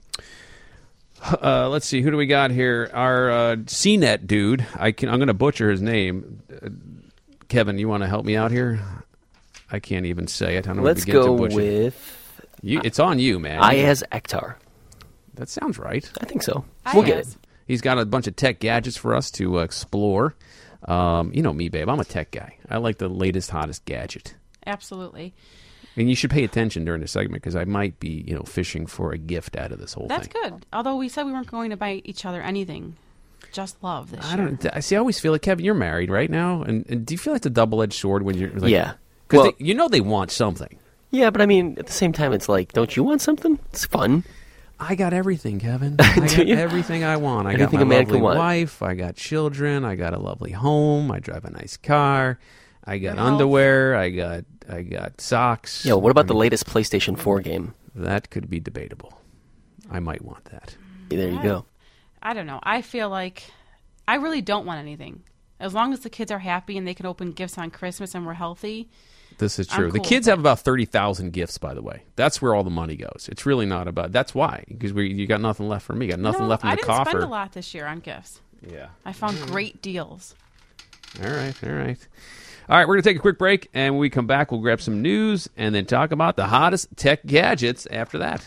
Speaker 1: let's see, who do we got here? Our CNET dude. I'm going to butcher his name. Kevin, you want to help me out here? I can't even say it. I don't
Speaker 3: Let's
Speaker 1: begin
Speaker 3: go
Speaker 1: to butcher.
Speaker 3: with...
Speaker 1: It's on you, man.
Speaker 3: Ayaz Akhtar.
Speaker 1: That sounds right.
Speaker 3: I think so.
Speaker 2: Ayaz.
Speaker 3: We'll get it.
Speaker 1: He's got a bunch of tech gadgets for us to explore. You know me, babe. I'm a tech guy. I like the latest, hottest gadget.
Speaker 2: Absolutely.
Speaker 1: And you should pay attention during the segment because I might be, fishing for a gift out of this whole
Speaker 2: That's
Speaker 1: thing.
Speaker 2: good. Although we said we weren't going to buy each other anything, just love this year.
Speaker 1: I always feel like, Kevin, you're married right now, and do you feel like it's a double-edged sword when you're like,
Speaker 3: Yeah.
Speaker 1: because
Speaker 3: Well-
Speaker 1: they want something.
Speaker 3: Yeah, but I mean, at the same time, it's like, don't you want something? It's fun.
Speaker 1: I got everything, Kevin. I got
Speaker 3: you?
Speaker 1: everything I want. I
Speaker 3: Anything
Speaker 1: got
Speaker 3: a
Speaker 1: my
Speaker 3: man
Speaker 1: lovely
Speaker 3: can want.
Speaker 1: wife. I got children. I got a lovely home. I drive a nice car. I got
Speaker 2: Your health.
Speaker 1: underwear. I got socks.
Speaker 3: Yeah, what about the latest PlayStation 4 game?
Speaker 1: That could be debatable. I might want that.
Speaker 3: There you go.
Speaker 2: I don't know. I feel like I really don't want anything. As long as the kids are happy and they can open gifts on Christmas and we're healthy.
Speaker 1: This is
Speaker 2: I'm
Speaker 1: true. The
Speaker 2: cool
Speaker 1: kids
Speaker 2: with
Speaker 1: have
Speaker 2: it.
Speaker 1: about 30,000 gifts, by the way. That's where all the money goes. It's really not about. That's why, because you got nothing left for me. You got nothing
Speaker 2: No,
Speaker 1: left in
Speaker 2: I
Speaker 1: the
Speaker 2: didn't
Speaker 1: coffer.
Speaker 2: spend a lot this year on gifts.
Speaker 1: Yeah.
Speaker 2: I found great deals.
Speaker 1: All right. All right, we're going to take a quick break, and when we come back, we'll grab some news and then talk about the hottest tech gadgets after that.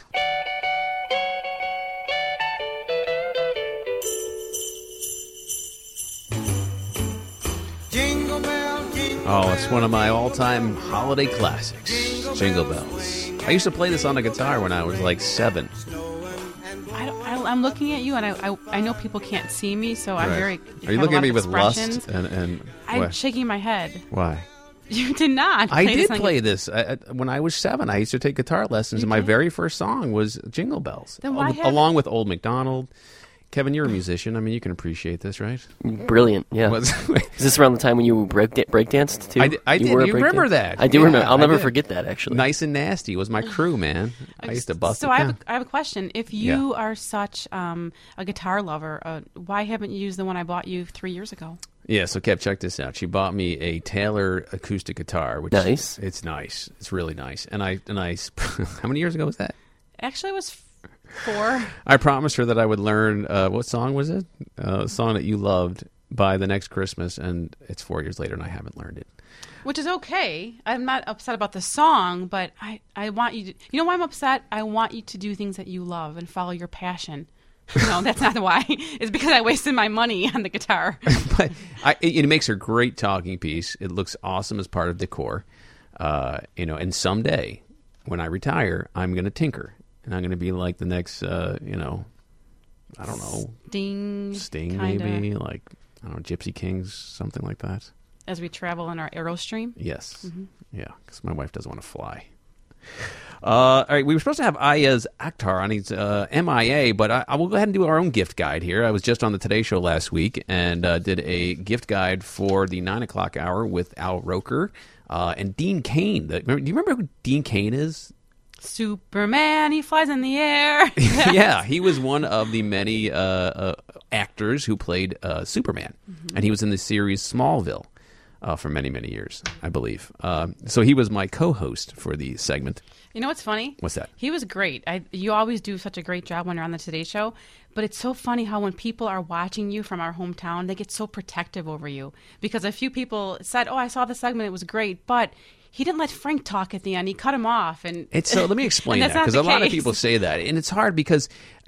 Speaker 1: Oh, it's one of my all-time holiday classics, Jingle Bells. I used to play this on the guitar when I was like 7.
Speaker 2: I'm looking at you, and I know people can't see me, so I'm
Speaker 1: Right.
Speaker 2: very.
Speaker 1: Are you
Speaker 2: have
Speaker 1: looking
Speaker 2: a
Speaker 1: at me
Speaker 2: lot
Speaker 1: with
Speaker 2: of
Speaker 1: lust?
Speaker 2: expressions.
Speaker 1: And
Speaker 2: I'm
Speaker 1: what?
Speaker 2: shaking my head.
Speaker 1: Why?
Speaker 2: You did not.
Speaker 1: I
Speaker 2: play this
Speaker 1: did
Speaker 2: on
Speaker 1: play
Speaker 2: your-
Speaker 1: this when I was 7. I used to take guitar lessons, and my very first song was Jingle Bells,
Speaker 2: Then why haven't-
Speaker 1: along with Old MacDonald. Kevin, you're a musician. I mean, you can appreciate this, right?
Speaker 3: Brilliant, yeah.
Speaker 1: Was-
Speaker 3: Is this around the time when you breakdanced, too?
Speaker 1: I did.
Speaker 3: were a
Speaker 1: You remember
Speaker 3: breakdancer?
Speaker 1: that?
Speaker 3: I do
Speaker 1: Yeah,
Speaker 3: remember. I'll
Speaker 1: I
Speaker 3: never
Speaker 1: did.
Speaker 3: forget that, actually.
Speaker 1: Nice and Nasty was my crew, man. I used to bust
Speaker 2: So
Speaker 1: it
Speaker 2: I
Speaker 1: down.
Speaker 2: have a question. If you are such a guitar lover, why haven't you used the one I bought you 3 years ago?
Speaker 1: Yeah, so Kev, check this out. She bought me a Taylor acoustic guitar, which
Speaker 3: Nice.
Speaker 1: It's nice. It's really nice. And I how many years ago was that?
Speaker 2: Actually, it was 4.
Speaker 1: I promised her that I would learn what song was it? A song that you loved by the next Christmas, and it's 4 years later, and I haven't learned it.
Speaker 2: Which is okay. I'm not upset about the song, but I want you to... You know why I'm upset? I want you to do things that you love and follow your passion. No, that's not why. It's because I wasted my money on the guitar.
Speaker 1: But it makes her a great talking piece. It looks awesome as part of decor. And someday, when I retire, I'm going to tinker. And I'm going to be like the next, I don't know.
Speaker 2: Sting,
Speaker 1: Maybe. Like, I don't know, Gypsy Kings, something like that.
Speaker 2: As we travel in our Aerostream.
Speaker 1: Yes. Yeah, because my wife doesn't want to fly. All right, we were supposed to have Ayaz Akhtar on. He's MIA, but I will go ahead and do our own gift guide here. I was just on the Today Show last week and did a gift guide for the 9 o'clock hour with Al Roker and Dean Cain. Do you remember who Dean Cain is?
Speaker 2: Superman, he flies in the air.
Speaker 1: Yeah, he was one of the many actors who played Superman, and he was in the series Smallville for many, many years, I believe. So he was my co-host for the segment.
Speaker 2: You know what's funny?
Speaker 1: What's that?
Speaker 2: He was great. You always do such a great job when you're on the Today Show, but it's so funny how when people are watching you from our hometown, they get so protective over you. Because a few people said, "Oh, I saw the segment, it was great," but he didn't let Frank talk at the end. He cut him off. And
Speaker 1: So let me explain
Speaker 2: and
Speaker 1: that,
Speaker 2: that's
Speaker 1: because
Speaker 2: not
Speaker 1: a
Speaker 2: the
Speaker 1: lot of
Speaker 2: case.
Speaker 1: people say that, and it's hard because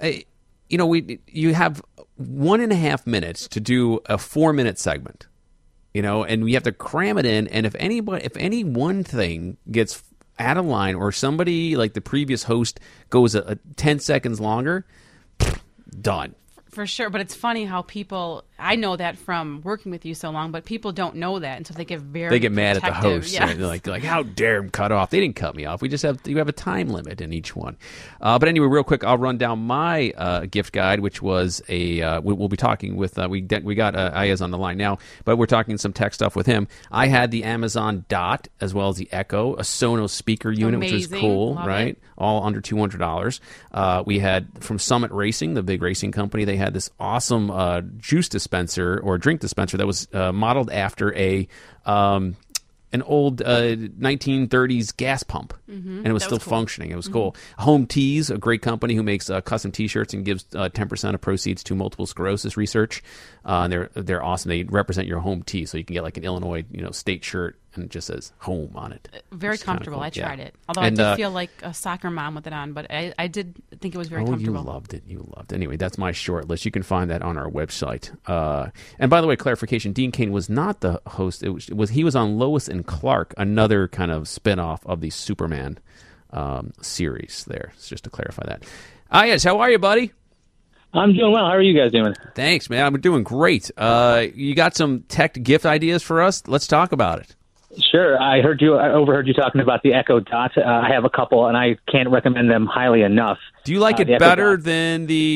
Speaker 1: you have 1.5 minutes to do a 4-minute segment, and we have to cram it in. And if any one thing gets out of line, or somebody like the previous host goes 10 seconds longer, done.
Speaker 2: For sure, but it's funny how people, I know that from working with you so long, but people don't know that, and so they get
Speaker 1: mad at the host.
Speaker 2: Yes.
Speaker 1: They're like, how dare him cut off? They didn't cut me off. You have a time limit in each one. But anyway, real quick, I'll run down my gift guide, which was we'll be talking with, we got Ayaz on the line now, but we're talking some tech stuff with him. I had the Amazon Dot as well as the Echo, a Sonos speaker unit,
Speaker 2: Amazing.
Speaker 1: which was cool,
Speaker 2: Love
Speaker 1: right?
Speaker 2: it.
Speaker 1: All under $200. We had from Summit Racing, the big racing company, they had this awesome juice dispenser or drink dispenser that was modeled after an old 1930s gas pump, and it was still functioning. It was cool. Home Teas, a great company who makes custom T-shirts and gives 10% of proceeds to multiple sclerosis research. And they're awesome. They represent your home tea, so you can get like an Illinois state shirt and it just says home on it.
Speaker 2: Very comfortable.
Speaker 1: Cool.
Speaker 2: I tried it. Although I did feel like a soccer mom with it on, but I did think it was very comfortable.
Speaker 1: You loved it. Anyway, that's my short list. You can find that on our website. And by the way, clarification, Dean Cain was not the host. He was on Lois and Clark, another kind of spinoff of the Superman series there. So just to clarify that. Yes, how are you, buddy?
Speaker 10: I'm doing well. How are you guys doing?
Speaker 1: Thanks, man. I'm doing great. You got some tech gift ideas for us? Let's talk about it.
Speaker 10: Sure. I overheard you talking about the Echo Dot. I have a couple, and I can't recommend them highly enough.
Speaker 1: Do you like it better than the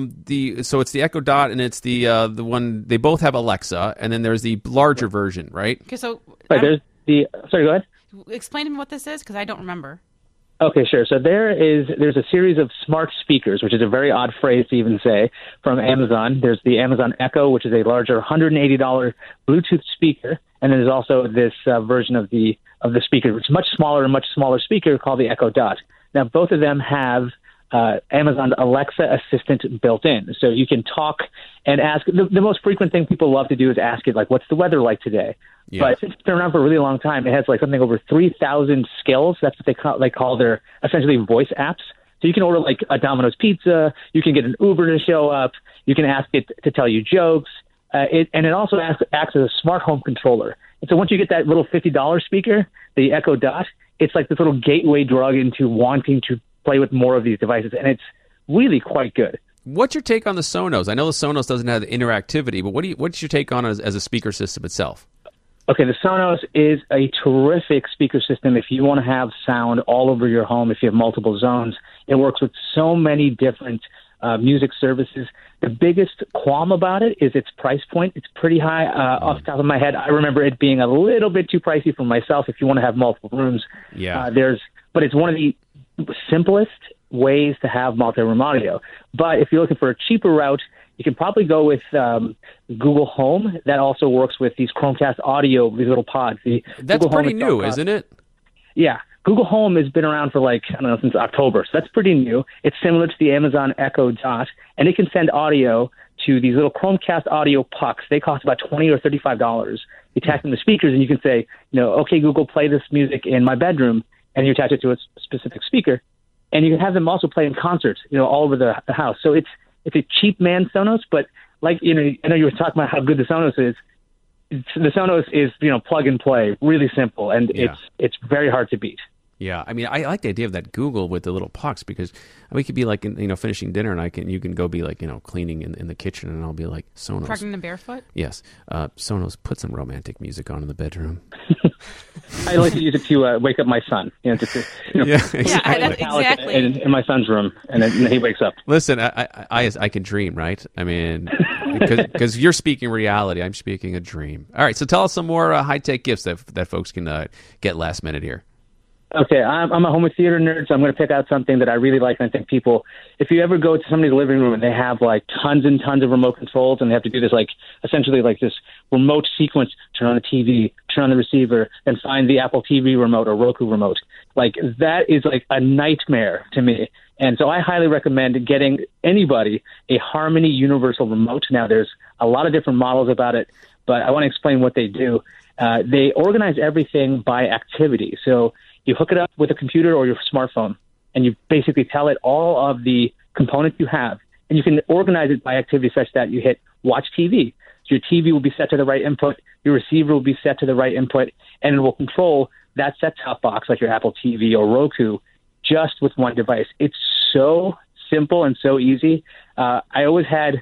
Speaker 1: so it's the Echo Dot and it's the one, they both have Alexa, and then there's the larger version, right?
Speaker 2: Okay, so
Speaker 10: sorry, go ahead.
Speaker 2: Explain to me what this is, because I don't remember.
Speaker 10: Okay, sure. So there's a series of smart speakers, which is a very odd phrase to even say, from Amazon. There's the Amazon Echo, which is a larger $180 Bluetooth speaker, and then there's also this version of the speaker, which is much smaller speaker called the Echo Dot. Now, both of them have Amazon Alexa Assistant built in, so you can talk and ask. The most frequent thing people love to do is ask it, like, "What's the weather like today?" Yeah. But it's been around for a really long time. It has like something over 3,000 skills. That's what they call their essentially voice apps. So you can order like a Domino's pizza. You can get an Uber to show up. You can ask it to tell you jokes. And it also acts as a smart home controller. And so once you get that little $50 speaker, the Echo Dot, it's like this little gateway drug into wanting to play with more of these devices. And it's really quite good.
Speaker 1: What's your take on the Sonos? I know the Sonos doesn't have the interactivity, but what's your take on it as a speaker system itself?
Speaker 10: Okay, the Sonos is a terrific speaker system if you want to have sound all over your home, if you have multiple zones. It works with so many different music services. The biggest qualm about it is its price point. It's pretty high. Off the top of my head, I remember it being a little bit too pricey for myself if you want to have multiple rooms.
Speaker 1: Yeah.
Speaker 10: But it's one of the simplest ways to have multi-room audio. But if you're looking for a cheaper route, you can probably go with Google Home. That also works with these Chromecast audio, these little pods.
Speaker 1: That's pretty new, isn't it?
Speaker 10: Yeah. Google Home has been around for since October. So that's pretty new. It's similar to the Amazon Echo Dot, and it can send audio to these little Chromecast audio pucks. They cost about $20 or $35. You attach them to speakers, and you can say, okay, Google, play this music in my bedroom, and you attach it to a specific speaker. And you can have them also play in concerts, all over the house. So it's a cheap man Sonos, but I know you were talking about how good the Sonos is. The Sonos is, plug and play, really simple, and it's very hard to beat.
Speaker 1: Yeah, I mean, I like the idea of that Google with the little pucks, because we could be like, finishing dinner, and you can go be like, cleaning in the kitchen, and I'll be like, Sonos.
Speaker 2: Pregnant and barefoot?
Speaker 1: Yes. Sonos, put some romantic music on in the bedroom.
Speaker 10: I like to use it to wake up my son. Exactly. In my son's room, and then he wakes up.
Speaker 1: Listen, I can dream, right? I mean, because you're speaking reality, I'm speaking a dream. All right, so tell us some more high-tech gifts that folks can get last minute here.
Speaker 10: Okay, I'm a home theater nerd, so I'm going to pick out something that I really like. And I think people, if you ever go to somebody's living room and they have like tons and tons of remote controls, and they have to do this essentially this remote sequence, turn on the TV, turn on the receiver, and find the Apple TV remote or Roku remote. That is a nightmare to me. And so I highly recommend getting anybody a Harmony Universal Remote. Now, there's a lot of different models about it, but I want to explain what they do. They organize everything by activity. So you hook it up with a computer or your smartphone, and you basically tell it all of the components you have, and you can organize it by activity such that you hit watch TV. So your TV will be set to the right input, your receiver will be set to the right input, and it will control that set-top box like your Apple TV or Roku just with one device. It's so simple and so easy. I always had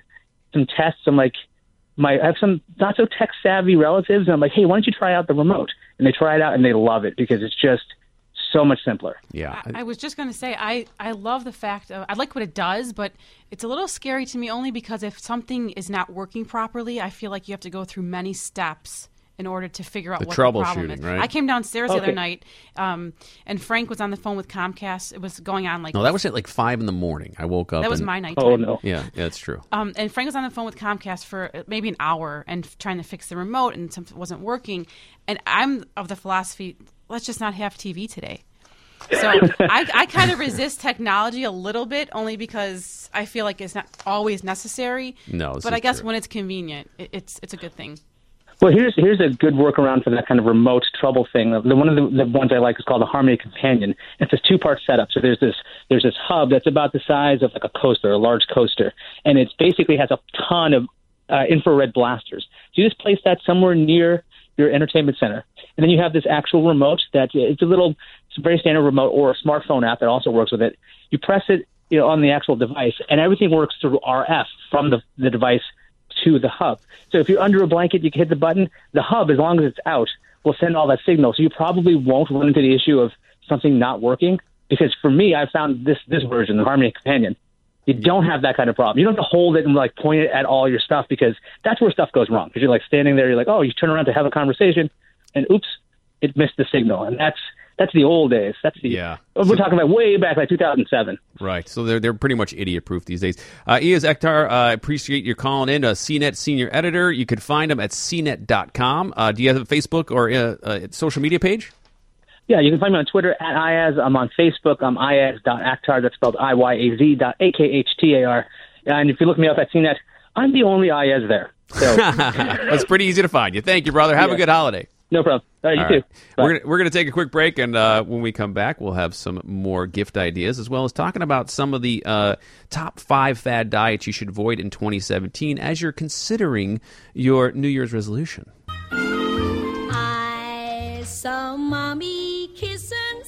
Speaker 10: some tests. I'm like, I have some not so tech savvy relatives, and I'm like, hey, why don't you try out the remote? And they try it out, and they love it because it's just so much simpler.
Speaker 1: Yeah.
Speaker 2: I was just going to say, I love the fact of, I like what it does, but it's a little scary to me only because if something is not working properly, I feel like you have to go through many steps in order to figure out what the problem is.
Speaker 1: Troubleshooting, right?
Speaker 2: I came downstairs the other night, and Frank was on the phone with Comcast. It was going on like...
Speaker 1: No, that was at like 5 a.m. I woke up.
Speaker 2: That was
Speaker 1: and,
Speaker 2: my nighttime.
Speaker 10: Oh, no.
Speaker 1: Yeah, that's true.
Speaker 2: And Frank was on the phone with Comcast for maybe an hour and trying to fix the remote, and something wasn't working. And I'm of the philosophy, let's just not have TV today. So I kind of resist technology a little bit, only because I feel like it's not always necessary.
Speaker 1: No, this
Speaker 2: but
Speaker 1: is
Speaker 2: I guess
Speaker 1: true.
Speaker 2: when it's convenient, it's a good thing.
Speaker 10: Well, here's a good workaround for that kind of remote trouble thing. One of the ones I like is called the Harmony Companion. It's a 2-part setup. So there's this hub that's about the size of like a coaster, a large coaster, and it basically has a ton of infrared blasters. So you just place that somewhere near your entertainment center, and then you have this actual remote that it's a very standard remote or a smartphone app that also works with it. You press it, on the actual device, and everything works through RF from the device to the hub. So if you're under a blanket, you can hit the button. The hub, as long as it's out, will send all that signal. So you probably won't run into the issue of something not working. Because for me, I found this version, the Harmony Companion, you don't have that kind of problem. You don't have to hold it and like point it at all your stuff, because that's where stuff goes wrong. Because you're like standing there, you're like, oh, you turn around to have a conversation, and oops, it missed the signal. And that's the old days. We're talking about way back, like 2007.
Speaker 1: Right. So they're pretty much idiot-proof these days. Iyaz Akhtar, I appreciate you calling in. CNET Senior Editor. You can find him at cnet.com. Do you have a Facebook or a social media page?
Speaker 10: Yeah, you can find me on Twitter at Iyaz. I'm on Facebook. I'm Iyaz.Akhtar. That's spelled IYAZ.AKHTAR. And if you look me up at CNET, I'm the only Iyaz there. So
Speaker 1: That's pretty easy to find you. Thank you, brother. Have a good holiday.
Speaker 10: No problem. You
Speaker 1: All
Speaker 10: too.
Speaker 1: right.
Speaker 10: Bye.
Speaker 1: We're gonna take a quick break, and when we come back, we'll have some more gift ideas, as well as talking about some of the top 5 fad diets you should avoid in 2017 as you're considering your New Year's resolution.
Speaker 9: I saw Mommy kissing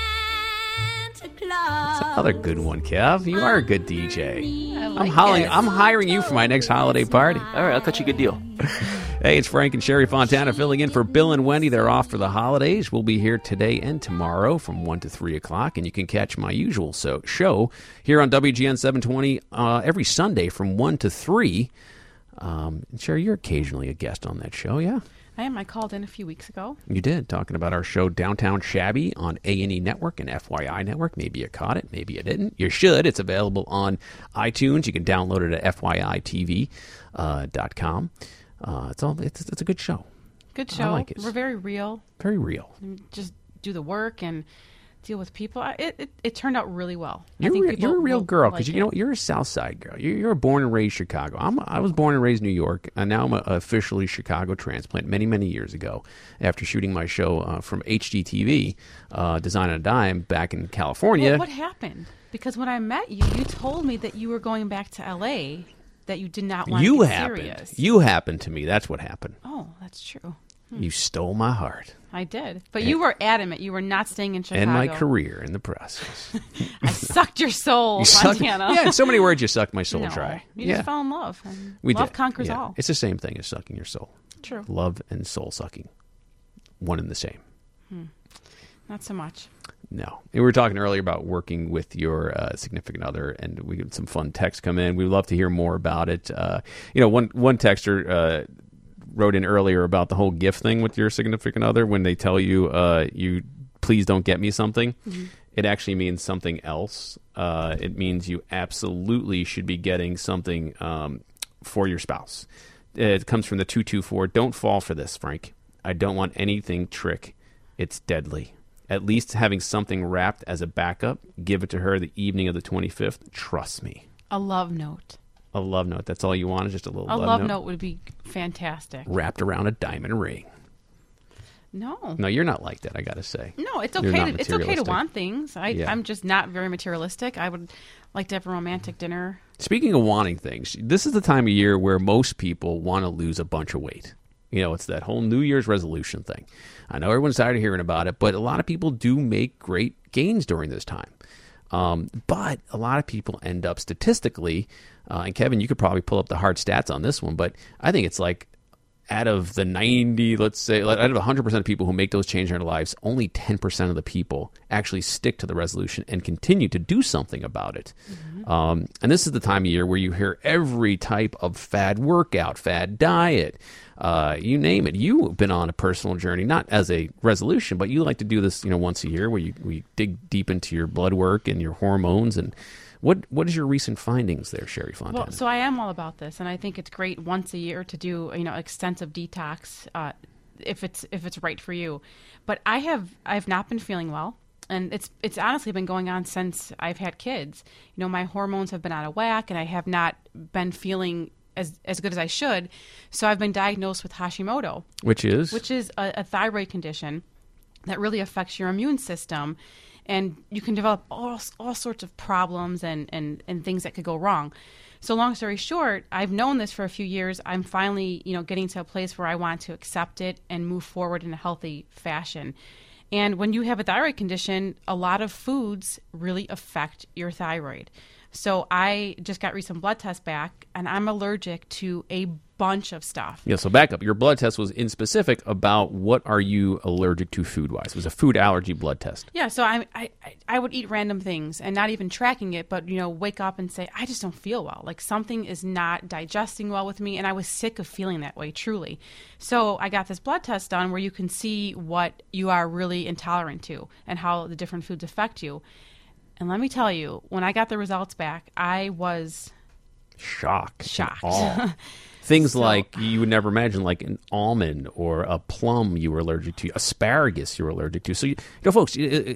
Speaker 9: Santa Claus.
Speaker 1: That's another good one, Kev. You are a good DJ.
Speaker 2: like
Speaker 1: I'm hiring you for my next holiday party.
Speaker 3: All right, I'll cut you a good deal.
Speaker 1: Hey, it's Frank and Sherry Fontana filling in for Bill and Wendy. They're off for the holidays. We'll be here today and tomorrow from 1 to 3 o'clock, and you can catch my usual show here on WGN 720 every Sunday from 1 to 3. Sherry, you're occasionally a guest on that show, yeah?
Speaker 2: I am. I called in a few weeks ago.
Speaker 1: You did, talking about our show Downtown Shabby on A&E Network and FYI Network. Maybe you caught it, maybe you didn't. You should. It's available on iTunes. You can download it at FYITV.com. It's a good show.
Speaker 2: Good show.
Speaker 1: I like it.
Speaker 2: We're very real.
Speaker 1: Very real.
Speaker 2: Just do the work and deal with people. It turned out really well.
Speaker 1: You're a real girl, because
Speaker 2: like
Speaker 1: you know you're a South Side girl. You're a born and raised Chicago. I was born and raised New York, and now I'm a officially Chicago transplant. Many years ago, after shooting my show from HGTV, Design on a Dime, back in California.
Speaker 2: Well, what happened? Because when I met you, you told me that you were going back to L.A., that you did not want to get serious.
Speaker 1: You happened to me. That's what happened.
Speaker 2: Oh, that's true.
Speaker 1: You stole my heart.
Speaker 2: I did. But you were adamant. You were not staying in Chicago.
Speaker 1: And my career in the process.
Speaker 2: I sucked your soul, Fontana.
Speaker 1: Yeah, in so many words, you sucked my soul
Speaker 2: No,
Speaker 1: dry.
Speaker 2: You just fell in love. And
Speaker 1: We
Speaker 2: love
Speaker 1: did.
Speaker 2: conquers
Speaker 1: Yeah.
Speaker 2: all.
Speaker 1: It's the same thing as sucking your soul.
Speaker 2: True.
Speaker 1: Love and soul sucking. One and the same.
Speaker 2: Not so much.
Speaker 1: No. And we were talking earlier about working with your significant other, and we had some fun texts come in. We'd love to hear more about it. One texter wrote in earlier about the whole gift thing with your significant other. When they tell you, you please don't get me something, it actually means something else. It means you absolutely should be getting something for your spouse. It comes from the 224. Don't fall for this, Frank. I don't want anything trick. It's deadly. At least having something wrapped as a backup, give it to her the evening of the 25th. Trust me.
Speaker 2: A love note.
Speaker 1: A love note. That's all you want, is just a little
Speaker 2: A
Speaker 1: love
Speaker 2: love note would be fantastic.
Speaker 1: wrapped around a diamond ring.
Speaker 2: No.
Speaker 1: No, you're not like that, I got to say.
Speaker 2: No, it's
Speaker 1: You're not
Speaker 2: okay. It's okay to
Speaker 1: materialistic.
Speaker 2: want things.
Speaker 1: Yeah.
Speaker 2: I'm just not very materialistic. I would like to have a romantic dinner.
Speaker 1: Speaking of wanting things, this is the time of year where most people want to lose a bunch of weight. It's that whole New Year's resolution thing. I know everyone's tired of hearing about it, but a lot of people do make great gains during this time. But a lot of people end up statistically, and Kevin, you could probably pull up the hard stats on this one, but I think it's like out of the 90, let's say, out of 100% of people who make those changes in their lives, only 10% of the people actually stick to the resolution and continue to do something about it. Mm-hmm. And this is the time of year where you hear every type of fad workout, fad diet, you name it. You've been on a personal journey, not as a resolution, but you like to do this, once a year where we dig deep into your blood work and your hormones. And what is your recent findings there, Sherry Fontana?
Speaker 2: Well, so I am all about this, and I think it's great once a year to do extensive detox if it's right for you. But I've not been feeling well, and it's honestly been going on since I've had kids. My hormones have been out of whack, and I have not been feeling as good as I should. So I've been diagnosed with Hashimoto, which is a thyroid condition that really affects your immune system. And you can develop all sorts of problems and things that could go wrong. So long story short, I've known this for a few years. I'm finally, getting to a place where I want to accept it and move forward in a healthy fashion. And when you have a thyroid condition, a lot of foods really affect your thyroid. So I just got recent blood tests back, and I'm allergic to a bunch of stuff.
Speaker 1: Yeah, so back up. Your blood test was in specific about what are you allergic to food-wise. It was a food allergy blood test.
Speaker 2: Yeah, so I would eat random things and not even tracking it, but, wake up and say, I just don't feel well. Like something is not digesting well with me, and I was sick of feeling that way, truly. So I got this blood test done where you can see what you are really intolerant to and how the different foods affect you. And let me tell you, when I got the results back, I was
Speaker 1: shocked. Things like you would never imagine, like an almond or a plum you were allergic to, asparagus you were allergic to. So, folks,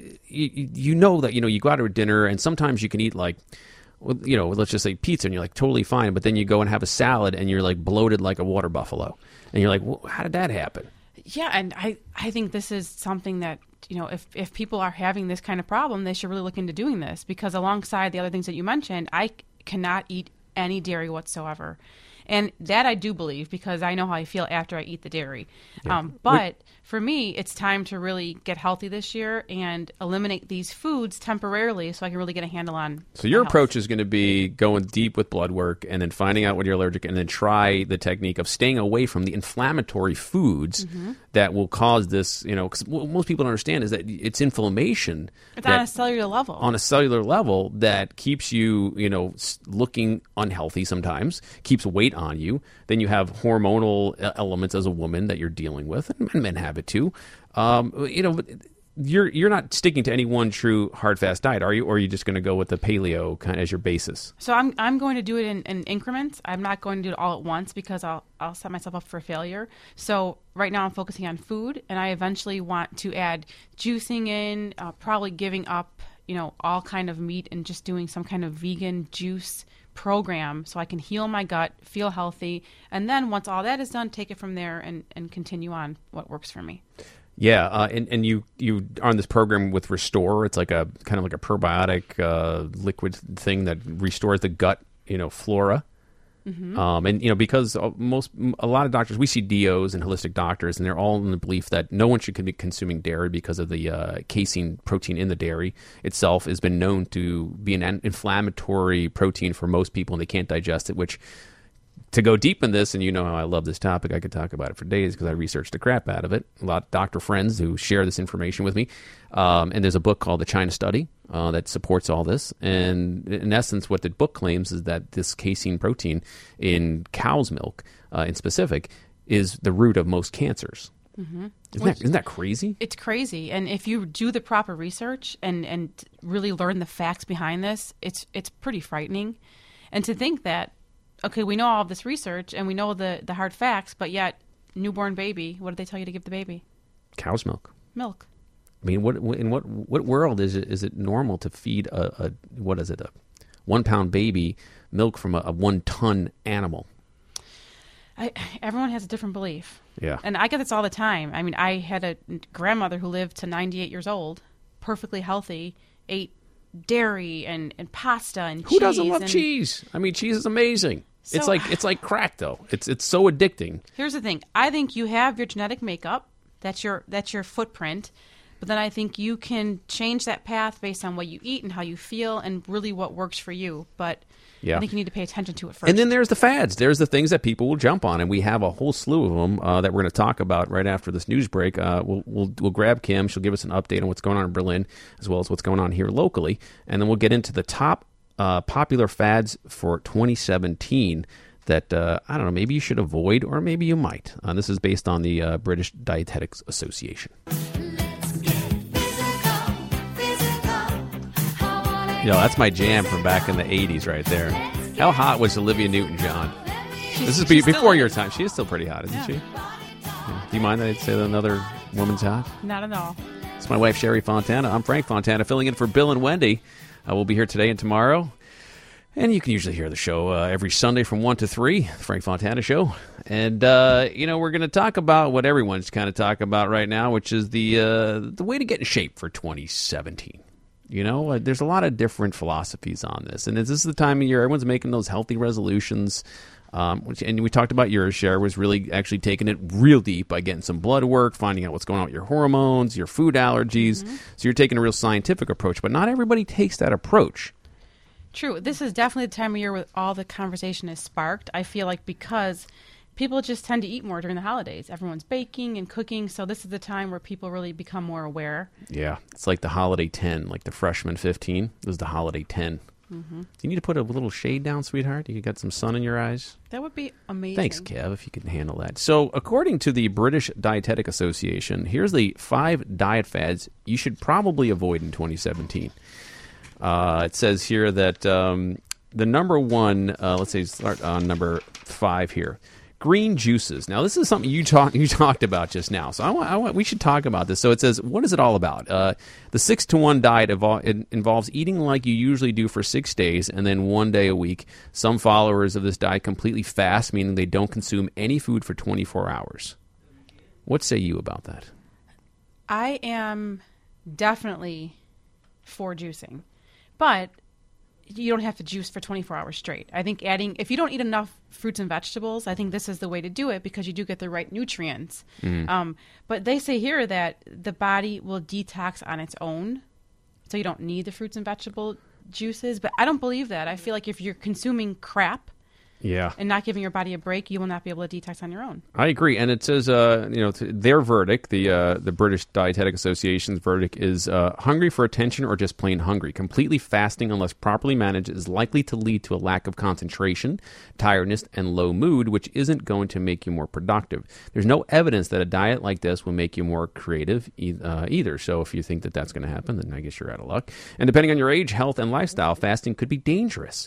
Speaker 1: you know that, you go out to a dinner and sometimes you can eat like, let's just say pizza and you're like totally fine. But then you go and have a salad and you're like bloated like a water buffalo. And you're like, well, how did that happen?
Speaker 2: Yeah, and I think this is something that, if people are having this kind of problem, they should really look into doing this, because alongside the other things that you mentioned, I cannot eat any dairy whatsoever. And that I do believe, because I know how I feel after I eat the dairy. Yeah. But for me, it's time to really get healthy this year and eliminate these foods temporarily so I can really get a handle on
Speaker 1: So your approach is going to be going deep with blood work and then finding out what you're allergic, and then try the technique of staying away from the inflammatory foods that will cause this, because what most people don't understand is that it's inflammation.
Speaker 2: It's on a cellular level.
Speaker 1: On a cellular level that keeps you, looking unhealthy sometimes, keeps weight on you. Then you have hormonal elements as a woman that you're dealing with, and men have it too. You're not sticking to any one true hard fast diet, are you? Or are you just going to go with the paleo kind of as your basis?
Speaker 2: So I'm going to do it in increments. I'm not going to do it all at once, because I'll set myself up for failure. So right now I'm focusing on food, and I eventually want to add juicing in, probably giving up, all kind of meat and just doing some kind of vegan juice program so I can heal my gut, feel healthy, and then once all that is done, take it from there and continue on what works for me.
Speaker 1: Yeah, and you are on this program with Restore. It's like a kind of like a probiotic liquid thing that restores the gut, flora. Mm-hmm. And because a lot of doctors, we see DOs and holistic doctors, and they're all in the belief that no one should be consuming dairy because of the casein protein in the dairy itself has been known to be an inflammatory protein for most people, and they can't digest it, which, to go deep in this, and you know how I love this topic, I could talk about it for days because I researched the crap out of it. A lot of doctor friends who share this information with me. And there's a book called The China Study that supports all this. And in essence, what the book claims is that this casein protein in cow's milk in specific is the root of most cancers. Mm-hmm. Isn't that crazy?
Speaker 2: It's crazy. And if you do the proper research and really learn the facts behind this, it's pretty frightening. And to think that, okay, we know all of this research and we know the hard facts, but yet newborn baby, what did they tell you to give the baby?
Speaker 1: Cow's milk.
Speaker 2: Milk.
Speaker 1: I mean, what world is it normal to feed a 1 pound baby milk from a 1 ton animal?
Speaker 2: Everyone has a different belief.
Speaker 1: Yeah.
Speaker 2: And I get this all the time. I mean, I had a grandmother who lived to 98 years old, perfectly healthy, ate dairy and pasta and cheese.
Speaker 1: Who doesn't love cheese? I mean, cheese is amazing. So, it's like crack, though. It's so addicting.
Speaker 2: Here's the thing. I think you have your genetic makeup. That's your footprint. But then I think you can change that path based on what you eat and how you feel and really what works for you. But
Speaker 1: Yeah.
Speaker 2: I think you need to pay attention to it first.
Speaker 1: And then there's the fads. There's the things that people will jump on, and we have a whole slew of them that we're going to talk about right after this news break. We'll grab Kim. She'll give us an update on what's going on in Berlin as well as what's going on here locally, and then we'll get into the top popular fads for 2017 that, I don't know, maybe you should avoid or maybe you might. This is based on the British Dietetics Association. Yo, that's my jam from back in the 80s right there. How hot was Olivia Newton-John? This is before your time. She is still pretty hot, isn't she? Yeah. Do you mind that I'd say that another woman's hot?
Speaker 2: Not at all.
Speaker 1: It's my wife, Sherry Fontana. I'm Frank Fontana, filling in for Bill and Wendy. We'll be here today and tomorrow. And you can usually hear the show every Sunday from 1 to 3, the Frank Fontana Show. And, we're going to talk about what everyone's kind of talking about right now, which is the way to get in shape for 2017. There's a lot of different philosophies on this. And this is the time of year everyone's making those healthy resolutions. And we talked about yours, Cher, was really actually taking it real deep by getting some blood work, finding out what's going on with your hormones, your food allergies. Mm-hmm. So you're taking a real scientific approach. But not everybody takes that approach.
Speaker 2: True. This is definitely the time of year where all the conversation is sparked. I feel like because people just tend to eat more during the holidays. Everyone's baking and cooking, so this is the time where people really become more aware.
Speaker 1: Yeah, it's like the holiday 10, like the freshman 15. This is the holiday 10. Mm-hmm. Do you need to put a little shade down, sweetheart? You got some sun in your eyes?
Speaker 2: That would be amazing.
Speaker 1: Thanks, Kev, if you could handle that. So, according to the British Dietetic Association, here's the 5 diet fads you should probably avoid in 2017. It says here that the number one, let's say start on number 5 here. Green juices. Now, this is something you talked about just now, so we should talk about this. So it says, what is it all about? The 6-to-1 diet involves eating like you usually do for 6 days and then 1 day a week. Some followers of this diet completely fast, meaning they don't consume any food for 24 hours. What say you about that?
Speaker 2: I am definitely for juicing, but you don't have to juice for 24 hours straight. I think if you don't eat enough fruits and vegetables, I think this is the way to do it because you do get the right nutrients. But they say here that the body will detox on its own, so you don't need the fruits and vegetable juices. But I don't believe that. I feel like if you're consuming crap and not giving your body a break, you will not be able to detox on your own.
Speaker 1: I agree. And it says, their verdict, the British Dietetic Association's verdict is hungry for attention or just plain hungry. Completely fasting, unless properly managed, is likely to lead to a lack of concentration, tiredness, and low mood, which isn't going to make you more productive. There's no evidence that a diet like this will make you more creative either. So if you think that that's going to happen, then I guess you're out of luck. And depending on your age, health, and lifestyle, fasting could be dangerous.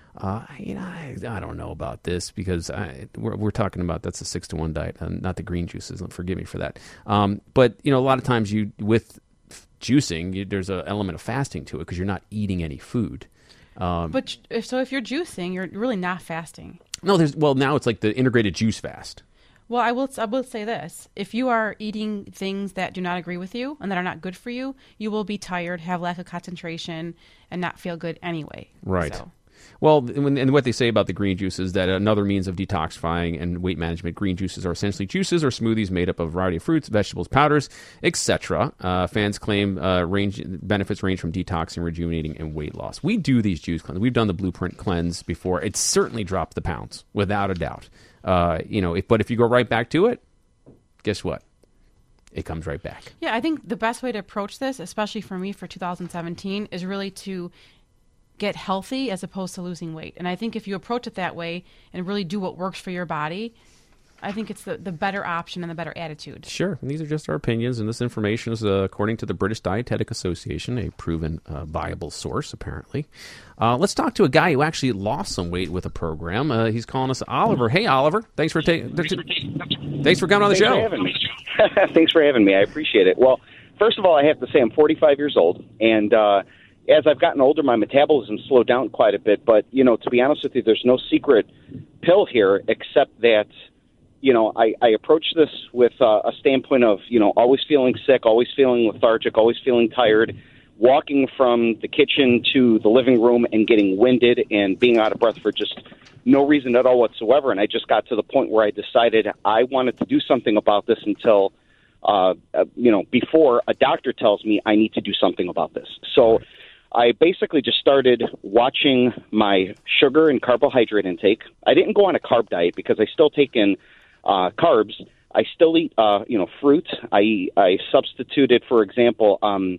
Speaker 1: I don't know about this because we're talking about that's a 6-to-1 diet, not the green juices. Forgive me for that. But a lot of times with juicing, there's an element of fasting to it because you're not eating any food.
Speaker 2: But if you're juicing, you're really not fasting.
Speaker 1: No, now it's like the integrated juice fast.
Speaker 2: Well, I will say this. If you are eating things that do not agree with you and that are not good for you, you will be tired, have lack of concentration, and not feel good anyway.
Speaker 1: Right.
Speaker 2: So.
Speaker 1: Well, and what they say about the green juice is that another means of detoxifying and weight management. Green juices are essentially juices or smoothies made up of a variety of fruits, vegetables, powders, etc. Fans claim benefits range from detoxing, rejuvenating, and weight loss. We do these juice cleanses. We've done the Blueprint cleanse before. It's certainly dropped the pounds, without a doubt. But if you go right back to it, guess what? It comes right back.
Speaker 2: Yeah, I think the best way to approach this, especially for me for 2017, is really to get healthy as opposed to losing weight. And I think if you approach it that way and really do what works for your body, I think it's the better option and the better attitude.
Speaker 1: Sure. And these are just our opinions, and this information is according to the British Dietetic Association, a proven viable source, apparently. Let's talk to a guy who actually lost some weight with a program. He's calling us Oliver. Hey, Oliver. Thanks for coming on the show.
Speaker 11: Thanks for having me. I appreciate it. Well, first of all, I have to say I'm 45 years old, and as I've gotten older, my metabolism slowed down quite a bit. But, to be honest with you, there's no secret pill here except that, I approach this with a standpoint of, always feeling sick, always feeling lethargic, always feeling tired, walking from the kitchen to the living room and getting winded and being out of breath for just no reason at all whatsoever. And I just got to the point where I decided I wanted to do something about this until before a doctor tells me I need to do something about this. So I basically just started watching my sugar and carbohydrate intake. I didn't go on a carb diet because I still take in carbs. I still eat, fruit. I substituted, for example,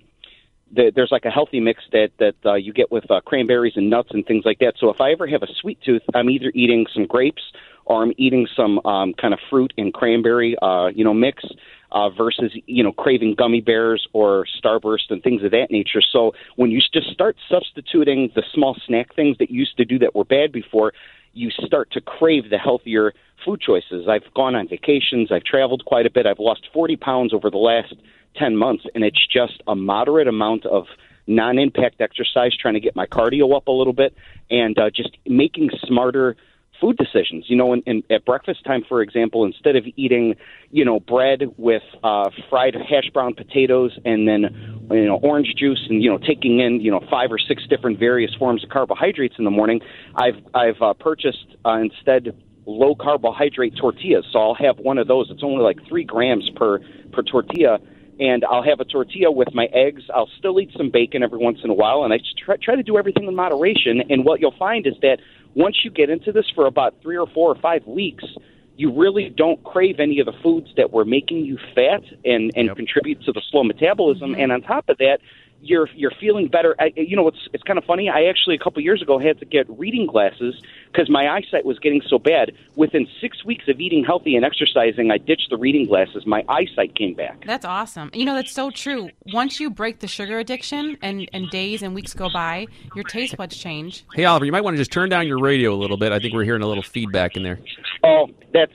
Speaker 11: there's like a healthy mix that you get with cranberries and nuts and things like that. So if I ever have a sweet tooth, I'm either eating some grapes or I'm eating some kind of fruit and cranberry, mix versus, craving gummy bears or Starburst and things of that nature. So when you just start substituting the small snack things that you used to do that were bad before, you start to crave the healthier food choices. I've gone on vacations. I've traveled quite a bit. I've lost 40 pounds over the last 10 months, and it's just a moderate amount of non-impact exercise, trying to get my cardio up a little bit, and just making smarter food decisions. At breakfast time, for example, instead of eating, bread with fried hash brown potatoes and then, orange juice and, taking in, 5 or 6 different various forms of carbohydrates in the morning, I've purchased instead low carbohydrate tortillas. So I'll have one of those. It's only like 3 grams per tortilla. And I'll have a tortilla with my eggs. I'll still eat some bacon every once in a while, and I just try to do everything in moderation. And what you'll find is that once you get into this for about 3 or 4 or 5 weeks, you really don't crave any of the foods that were making you fat and contribute to the slow metabolism. And on top of that, you're feeling better. It's kind of funny. I actually a couple years ago had to get reading glasses because my eyesight was getting so bad. Within 6 weeks of eating healthy and exercising, I ditched the reading glasses. My eyesight came back.
Speaker 2: That's awesome. That's so true. Once you break the sugar addiction and days and weeks go by, your taste buds change.
Speaker 1: Hey, Oliver, you might want to just turn down your radio a little bit. I think we're hearing a little feedback in there.
Speaker 11: Oh,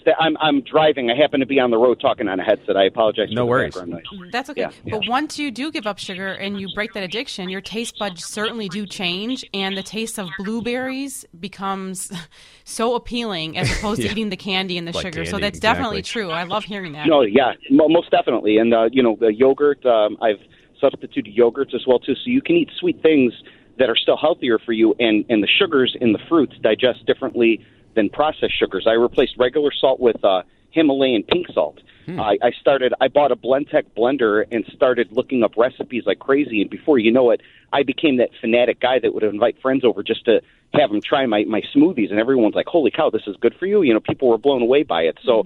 Speaker 11: I'm driving. I happen to be on the road talking on a headset. I apologize.
Speaker 1: No worries.
Speaker 2: That's okay.
Speaker 11: Yeah.
Speaker 2: But once you do give up sugar and you break that addiction, your taste buds certainly do change, and the taste of blueberries becomes so appealing as opposed to eating the candy and the sugar.
Speaker 1: Candy,
Speaker 2: so that's definitely true. I love hearing that.
Speaker 11: No, yeah, most definitely. And, the yogurt, I've substituted yogurts as well, too. So you can eat sweet things that are still healthier for you, and the sugars in the fruits digest differently than processed sugars. I replaced regular salt with Himalayan pink salt. I bought a Blendtec blender and started looking up recipes like crazy, and before you know it, I became that fanatic guy that would invite friends over just to have them try my smoothies, and everyone's like, holy cow, this is good for you. People were blown away by it. So,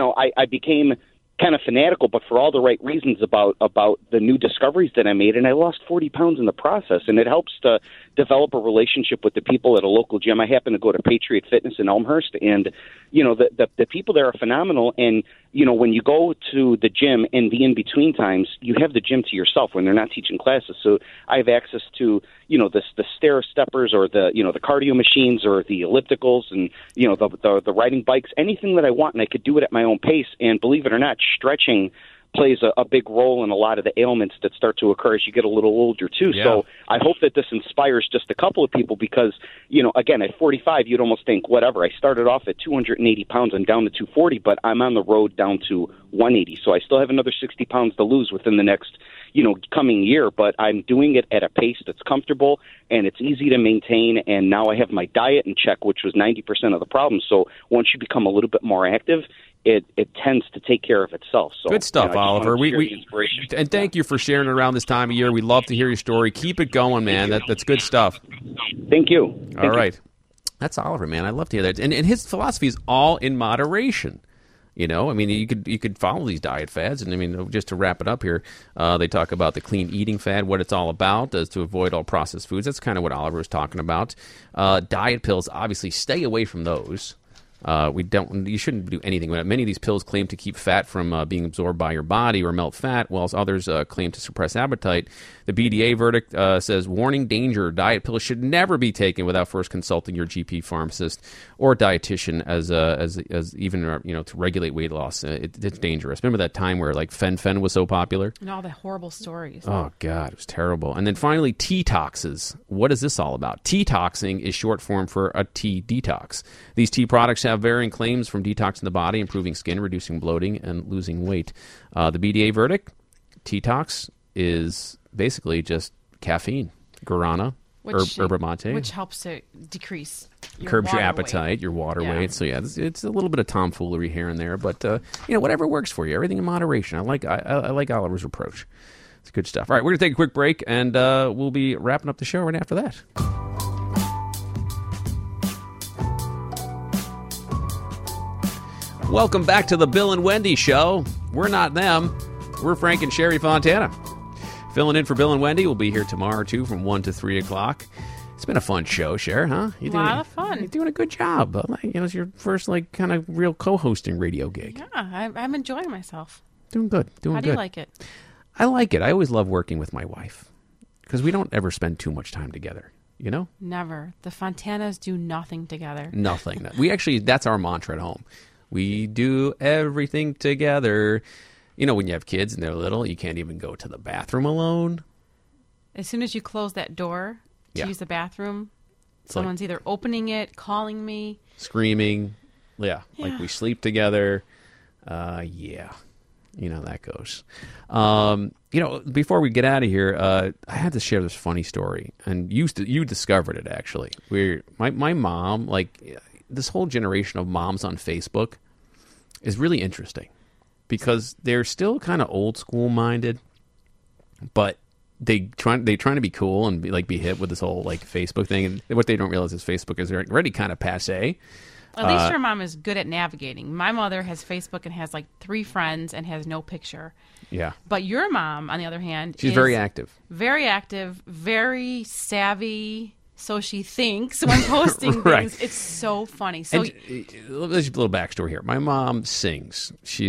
Speaker 11: I became kind of fanatical, but for all the right reasons about the new discoveries that I made, and I lost 40 pounds in the process, and it helps to develop a relationship with the people at a local gym. I happen to go to Patriot Fitness in Elmhurst, and the people there are phenomenal. And when you go to the gym in the in-between times, you have the gym to yourself when they're not teaching classes. So I have access to the stair steppers or the cardio machines or the ellipticals and the riding bikes, anything that I want, and I could do it at my own pace. And believe it or not, stretching plays a big role in a lot of the ailments that start to occur as you get a little older, too. Yeah. So I hope that this inspires just a couple of people because, again, at 45, you'd almost think, whatever. I started off at 280 pounds. I'm down to 240, but I'm on the road down to 180. So I still have another 60 pounds to lose within the next, coming year. But I'm doing it at a pace that's comfortable and it's easy to maintain. And now I have my diet in check, which was 90% of the problem. So once you become a little bit more active, it tends to take care of itself. So,
Speaker 1: good stuff, Oliver. And thank you for sharing it around this time of year. We love to hear your story. Keep it going, man. That's good stuff.
Speaker 11: Thank you.
Speaker 1: All right. That's Oliver, man. I love to hear that. And his philosophy is all in moderation. You could follow these diet fads. And, just to wrap it up here, they talk about the clean eating fad, what it's all about, is to avoid all processed foods. That's kind of what Oliver was talking about. Diet pills, obviously, stay away from those. You shouldn't do anything with it. Many of these pills claim to keep fat from being absorbed by your body or melt fat, whilst others claim to suppress appetite. The BDA verdict says, warning, danger, diet pills should never be taken without first consulting your GP, pharmacist, or dietitian as even to regulate weight loss. It's dangerous. Remember that time where like Fen was so popular?
Speaker 2: And all the horrible stories.
Speaker 1: Oh, God, it was terrible. And then finally, T-toxes. What is this all about? T-toxing is short form for a tea detox. These tea products have varying claims from detoxing the body, improving skin, reducing bloating, and losing weight. The BDA verdict, T-tox is basically just caffeine, guarana, yerba mate.
Speaker 2: Which helps to decrease
Speaker 1: curbs your
Speaker 2: water
Speaker 1: appetite,
Speaker 2: weight.
Speaker 1: your water
Speaker 2: Yeah.
Speaker 1: weight. So yeah, it's a little bit of tomfoolery here and there, but whatever works for you. Everything in moderation. I like Oliver's approach. It's good stuff. All right, we're gonna take a quick break, and we'll be wrapping up the show right after that. Welcome back to the Bill and Wendy Show. We're not them. We're Frank and Sherry Fontana. Filling in for Bill and Wendy. We'll be here tomorrow, too, from 1 to 3 o'clock. It's been a fun show, Cher, huh?
Speaker 2: A lot of fun.
Speaker 1: You're doing a good job. It's your first, kind of real co-hosting radio gig.
Speaker 2: Yeah, I'm enjoying myself.
Speaker 1: Doing good.
Speaker 2: How do you like it?
Speaker 1: I like it. I always love working with my wife because we don't ever spend too much time together, you know?
Speaker 2: Never. The Fontanas do nothing together.
Speaker 1: Nothing. That's our mantra at home. We do everything together. You know, when you have kids and they're little, you can't even go to the bathroom alone.
Speaker 2: As soon as you close that door to use the bathroom, someone's either opening it, calling me.
Speaker 1: Screaming. Yeah. Like we sleep together. You know, that goes. Before we get out of here, I had to share this funny story. And you discovered it, actually. My mom, this whole generation of moms on Facebook is really interesting because they're still kind of old school minded, but they trying to be cool and be hip with this whole Facebook thing. And what they don't realize is Facebook is already kind of passé.
Speaker 2: At least your mom is good at navigating. My mother has Facebook and has 3 friends and has no picture.
Speaker 1: Yeah.
Speaker 2: But your mom, on the other hand,
Speaker 1: she's
Speaker 2: is
Speaker 1: very active.
Speaker 2: Very active, very savvy. So she thinks when posting
Speaker 1: Right.
Speaker 2: things. It's so funny. So
Speaker 1: There's a little backstory here. My mom sings. She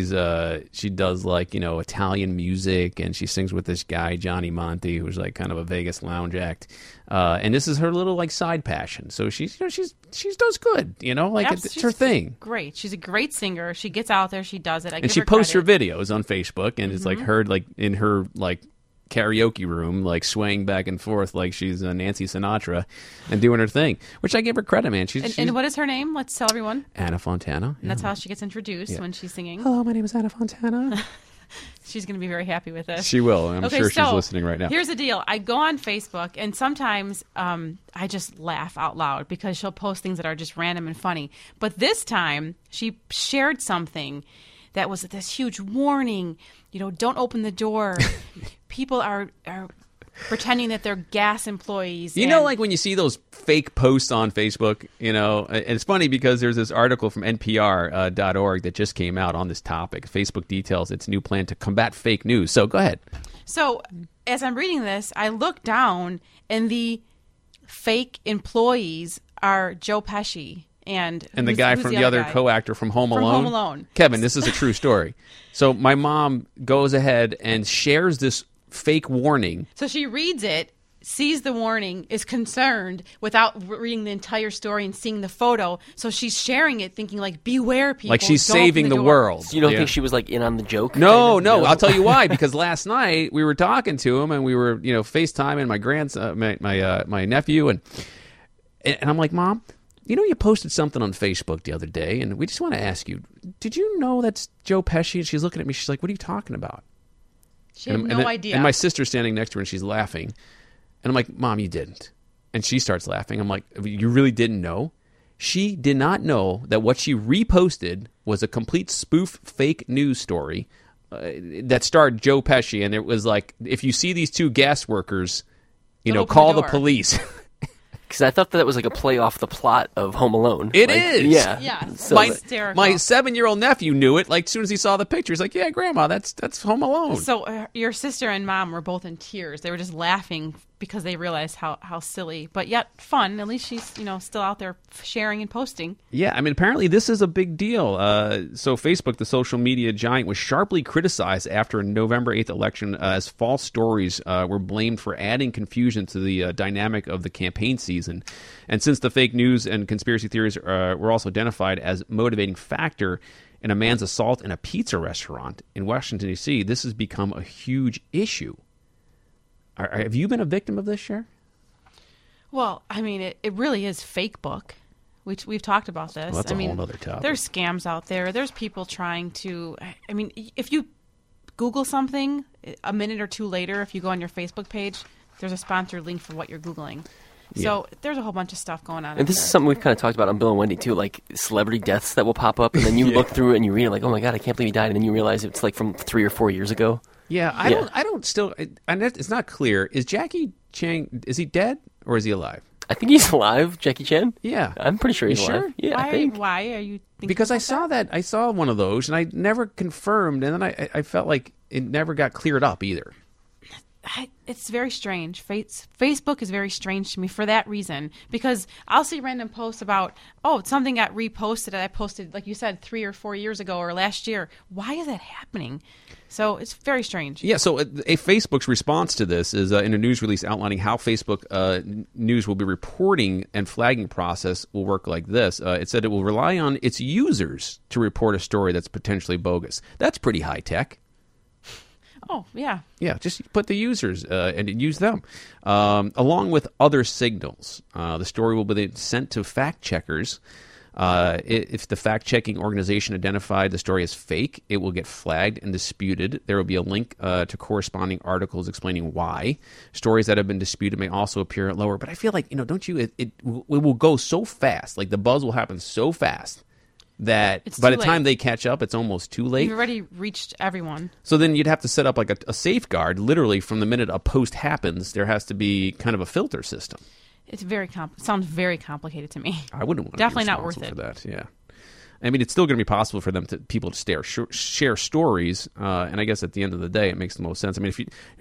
Speaker 1: does Italian music, and she sings with this guy Johnny Monti, who's kind of a Vegas lounge act. And this is her little side passion. So she does good. It's her thing.
Speaker 2: Great. She's a great singer. She gets out there. She does it.
Speaker 1: And she posts her videos on Facebook, and it's her in her karaoke room, swaying back and forth like she's Nancy Sinatra and doing her thing, which I give her credit, man. She's
Speaker 2: and what is her name? Let's tell everyone.
Speaker 1: Anna Fontana.
Speaker 2: And that's how she gets introduced when she's singing.
Speaker 1: Hello, my name is Anna Fontana.
Speaker 2: She's going to be very happy with this.
Speaker 1: She will. I'm sure she's listening right now.
Speaker 2: Here's the deal. I go on Facebook, and sometimes I just laugh out loud because she'll post things that are just random and funny. But this time, she shared something that was this huge warning. Don't open the door. People are pretending that they're gas employees.
Speaker 1: When you see those fake posts on Facebook, and it's funny because there's this article from NPR.org that just came out on this topic. Facebook details its new plan to combat fake news. So go ahead.
Speaker 2: So as I'm reading this, I look down, and the fake employees are Joe Pesci. And
Speaker 1: the guy from the other co-actor from Home Alone.
Speaker 2: From Home Alone.
Speaker 1: Kevin, this is a true story. So my mom goes ahead and shares this fake warning.
Speaker 2: So she reads it, sees the warning, is concerned without reading the entire story and seeing the photo. So she's sharing it thinking beware, people.
Speaker 1: Like she's
Speaker 2: don't
Speaker 1: saving
Speaker 2: open
Speaker 1: the
Speaker 2: door.
Speaker 1: world.
Speaker 3: So you don't think she was in on the joke?
Speaker 1: No. I'll tell you why. Because last night we were talking to him and we were, FaceTiming my nephew and I'm like, Mom, you posted something on Facebook the other day, and we just want to ask you, did you know that's Joe Pesci? And she's looking at me, she's like, what are you talking about?
Speaker 2: She had no idea.
Speaker 1: And my sister's standing next to her, and she's laughing. And I'm like, Mom, you didn't. And she starts laughing. I'm like, you really didn't know? She did not know that what she reposted was a complete spoof fake news story that starred Joe Pesci, and it was if you see these 2 gas workers, call the police.
Speaker 3: Because I thought that was a play off the plot of Home Alone.
Speaker 1: It is.
Speaker 3: Yeah.
Speaker 2: Yeah.
Speaker 3: So
Speaker 1: my 7-year-old nephew knew it. As soon as he saw the picture, he's like, yeah, Grandma, that's Home Alone.
Speaker 2: So your sister and mom were both in tears. They were just laughing because they realized how silly, but yet fun. At least she's still out there sharing and posting.
Speaker 1: Yeah, apparently this is a big deal. So Facebook, the social media giant, was sharply criticized after a November 8th election as false stories were blamed for adding confusion to the dynamic of the campaign season. And since the fake news and conspiracy theories were also identified as motivating factor in a man's assault in a pizza restaurant in Washington, D.C., this has become a huge issue. Have you been a victim of this, Cher?
Speaker 2: Well, it really is fake book. We've talked about this.
Speaker 1: Well, that's a whole other topic.
Speaker 2: There's scams out there. There's people trying to. If you Google something, a minute or 2 later, if you go on your Facebook page, there's a sponsored link for what you're Googling. So there's a whole bunch of stuff going on.
Speaker 3: And this is something we've kind of talked about on Bill and Wendy, too, like celebrity deaths that will pop up, and then you look through it and you read it like, oh, my God, I can't believe he died, and then you realize it's like from 3 or 4 years ago.
Speaker 1: Yeah, I don't still, it's not clear. Is Jackie Chan, is he dead or is he alive?
Speaker 3: I think he's alive, Jackie Chan.
Speaker 1: Yeah.
Speaker 3: I'm pretty sure he's
Speaker 1: You
Speaker 3: alive.
Speaker 1: sure?
Speaker 3: Yeah, I think.
Speaker 2: Why are you thinking
Speaker 1: Because I
Speaker 2: about
Speaker 1: saw I saw one of those, and I never confirmed, and then I felt like it never got cleared up either.
Speaker 2: It's very strange. Facebook is very strange to me for that reason, because I'll see random posts about, something got reposted that I posted, like you said, 3 or 4 years ago or last year. Why is that happening? So it's very strange.
Speaker 1: Yeah, so Facebook's response to this is in a news release outlining how Facebook News will be reporting and flagging process will work like this. It said it will rely on its users to report a story that's potentially bogus. That's pretty high tech.
Speaker 2: Oh, yeah.
Speaker 1: Yeah, just put the users and use them. Along with other signals. The story will be then sent to fact checkers. If the fact-checking organization identified the story as fake, it will get flagged and disputed. There will be a link to corresponding articles explaining why. Stories that have been disputed may also appear at lower. But I feel like, don't you, it will go so fast. Like the buzz will happen so fast that by the time they catch up, it's almost too late.
Speaker 2: You've already reached everyone.
Speaker 1: So then you'd have to set up like a safeguard. Literally, from the minute a post happens, there has to be kind of a filter system.
Speaker 2: It's sounds very complicated to me.
Speaker 1: I wouldn't want to
Speaker 2: definitely
Speaker 1: be
Speaker 2: not worth
Speaker 1: responsible
Speaker 2: it
Speaker 1: for that. Yeah, I mean, it's still going to be possible for people to share stories, and I guess at the end of the day, it makes the most sense. I mean,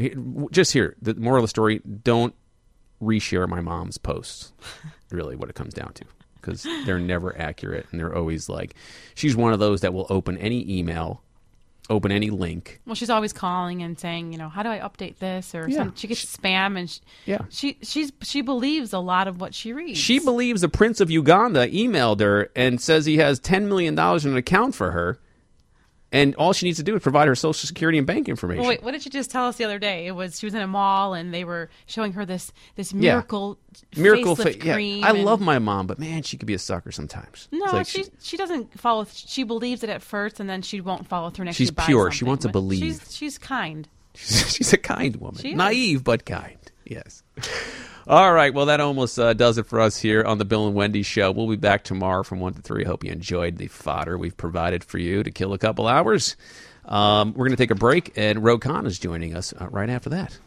Speaker 1: the moral of the story: don't reshare my mom's posts. Really, what it comes down to, because they're never accurate, and they're always like, she's one of those that will open any email, open any link.
Speaker 2: Well, she's always calling and saying, how do I update this? Or she gets spam, and she believes a lot of what she reads.
Speaker 1: She believes the Prince of Uganda emailed her and says he has $10 million in an account for her, and all she needs to do is provide her Social Security and bank information.
Speaker 2: Well, wait, what did you just tell us the other day? She was in a mall and they were showing her this miracle facelift cream.
Speaker 1: I love my mom, but man, she could be a sucker sometimes.
Speaker 2: No,
Speaker 1: like
Speaker 2: she doesn't follow. She believes it at first, and then she won't follow through.
Speaker 1: She's pure. She wants to believe.
Speaker 2: She's kind.
Speaker 1: She's a kind woman.
Speaker 2: She is.
Speaker 1: Naive but kind. Yes. All right. Well, that almost does it for us here on the Bill and Wendy Show. We'll be back tomorrow from 1 to 3. Hope you enjoyed the fodder we've provided for you to kill a couple hours. We're going to take a break, and Roe Khan is joining us right after that.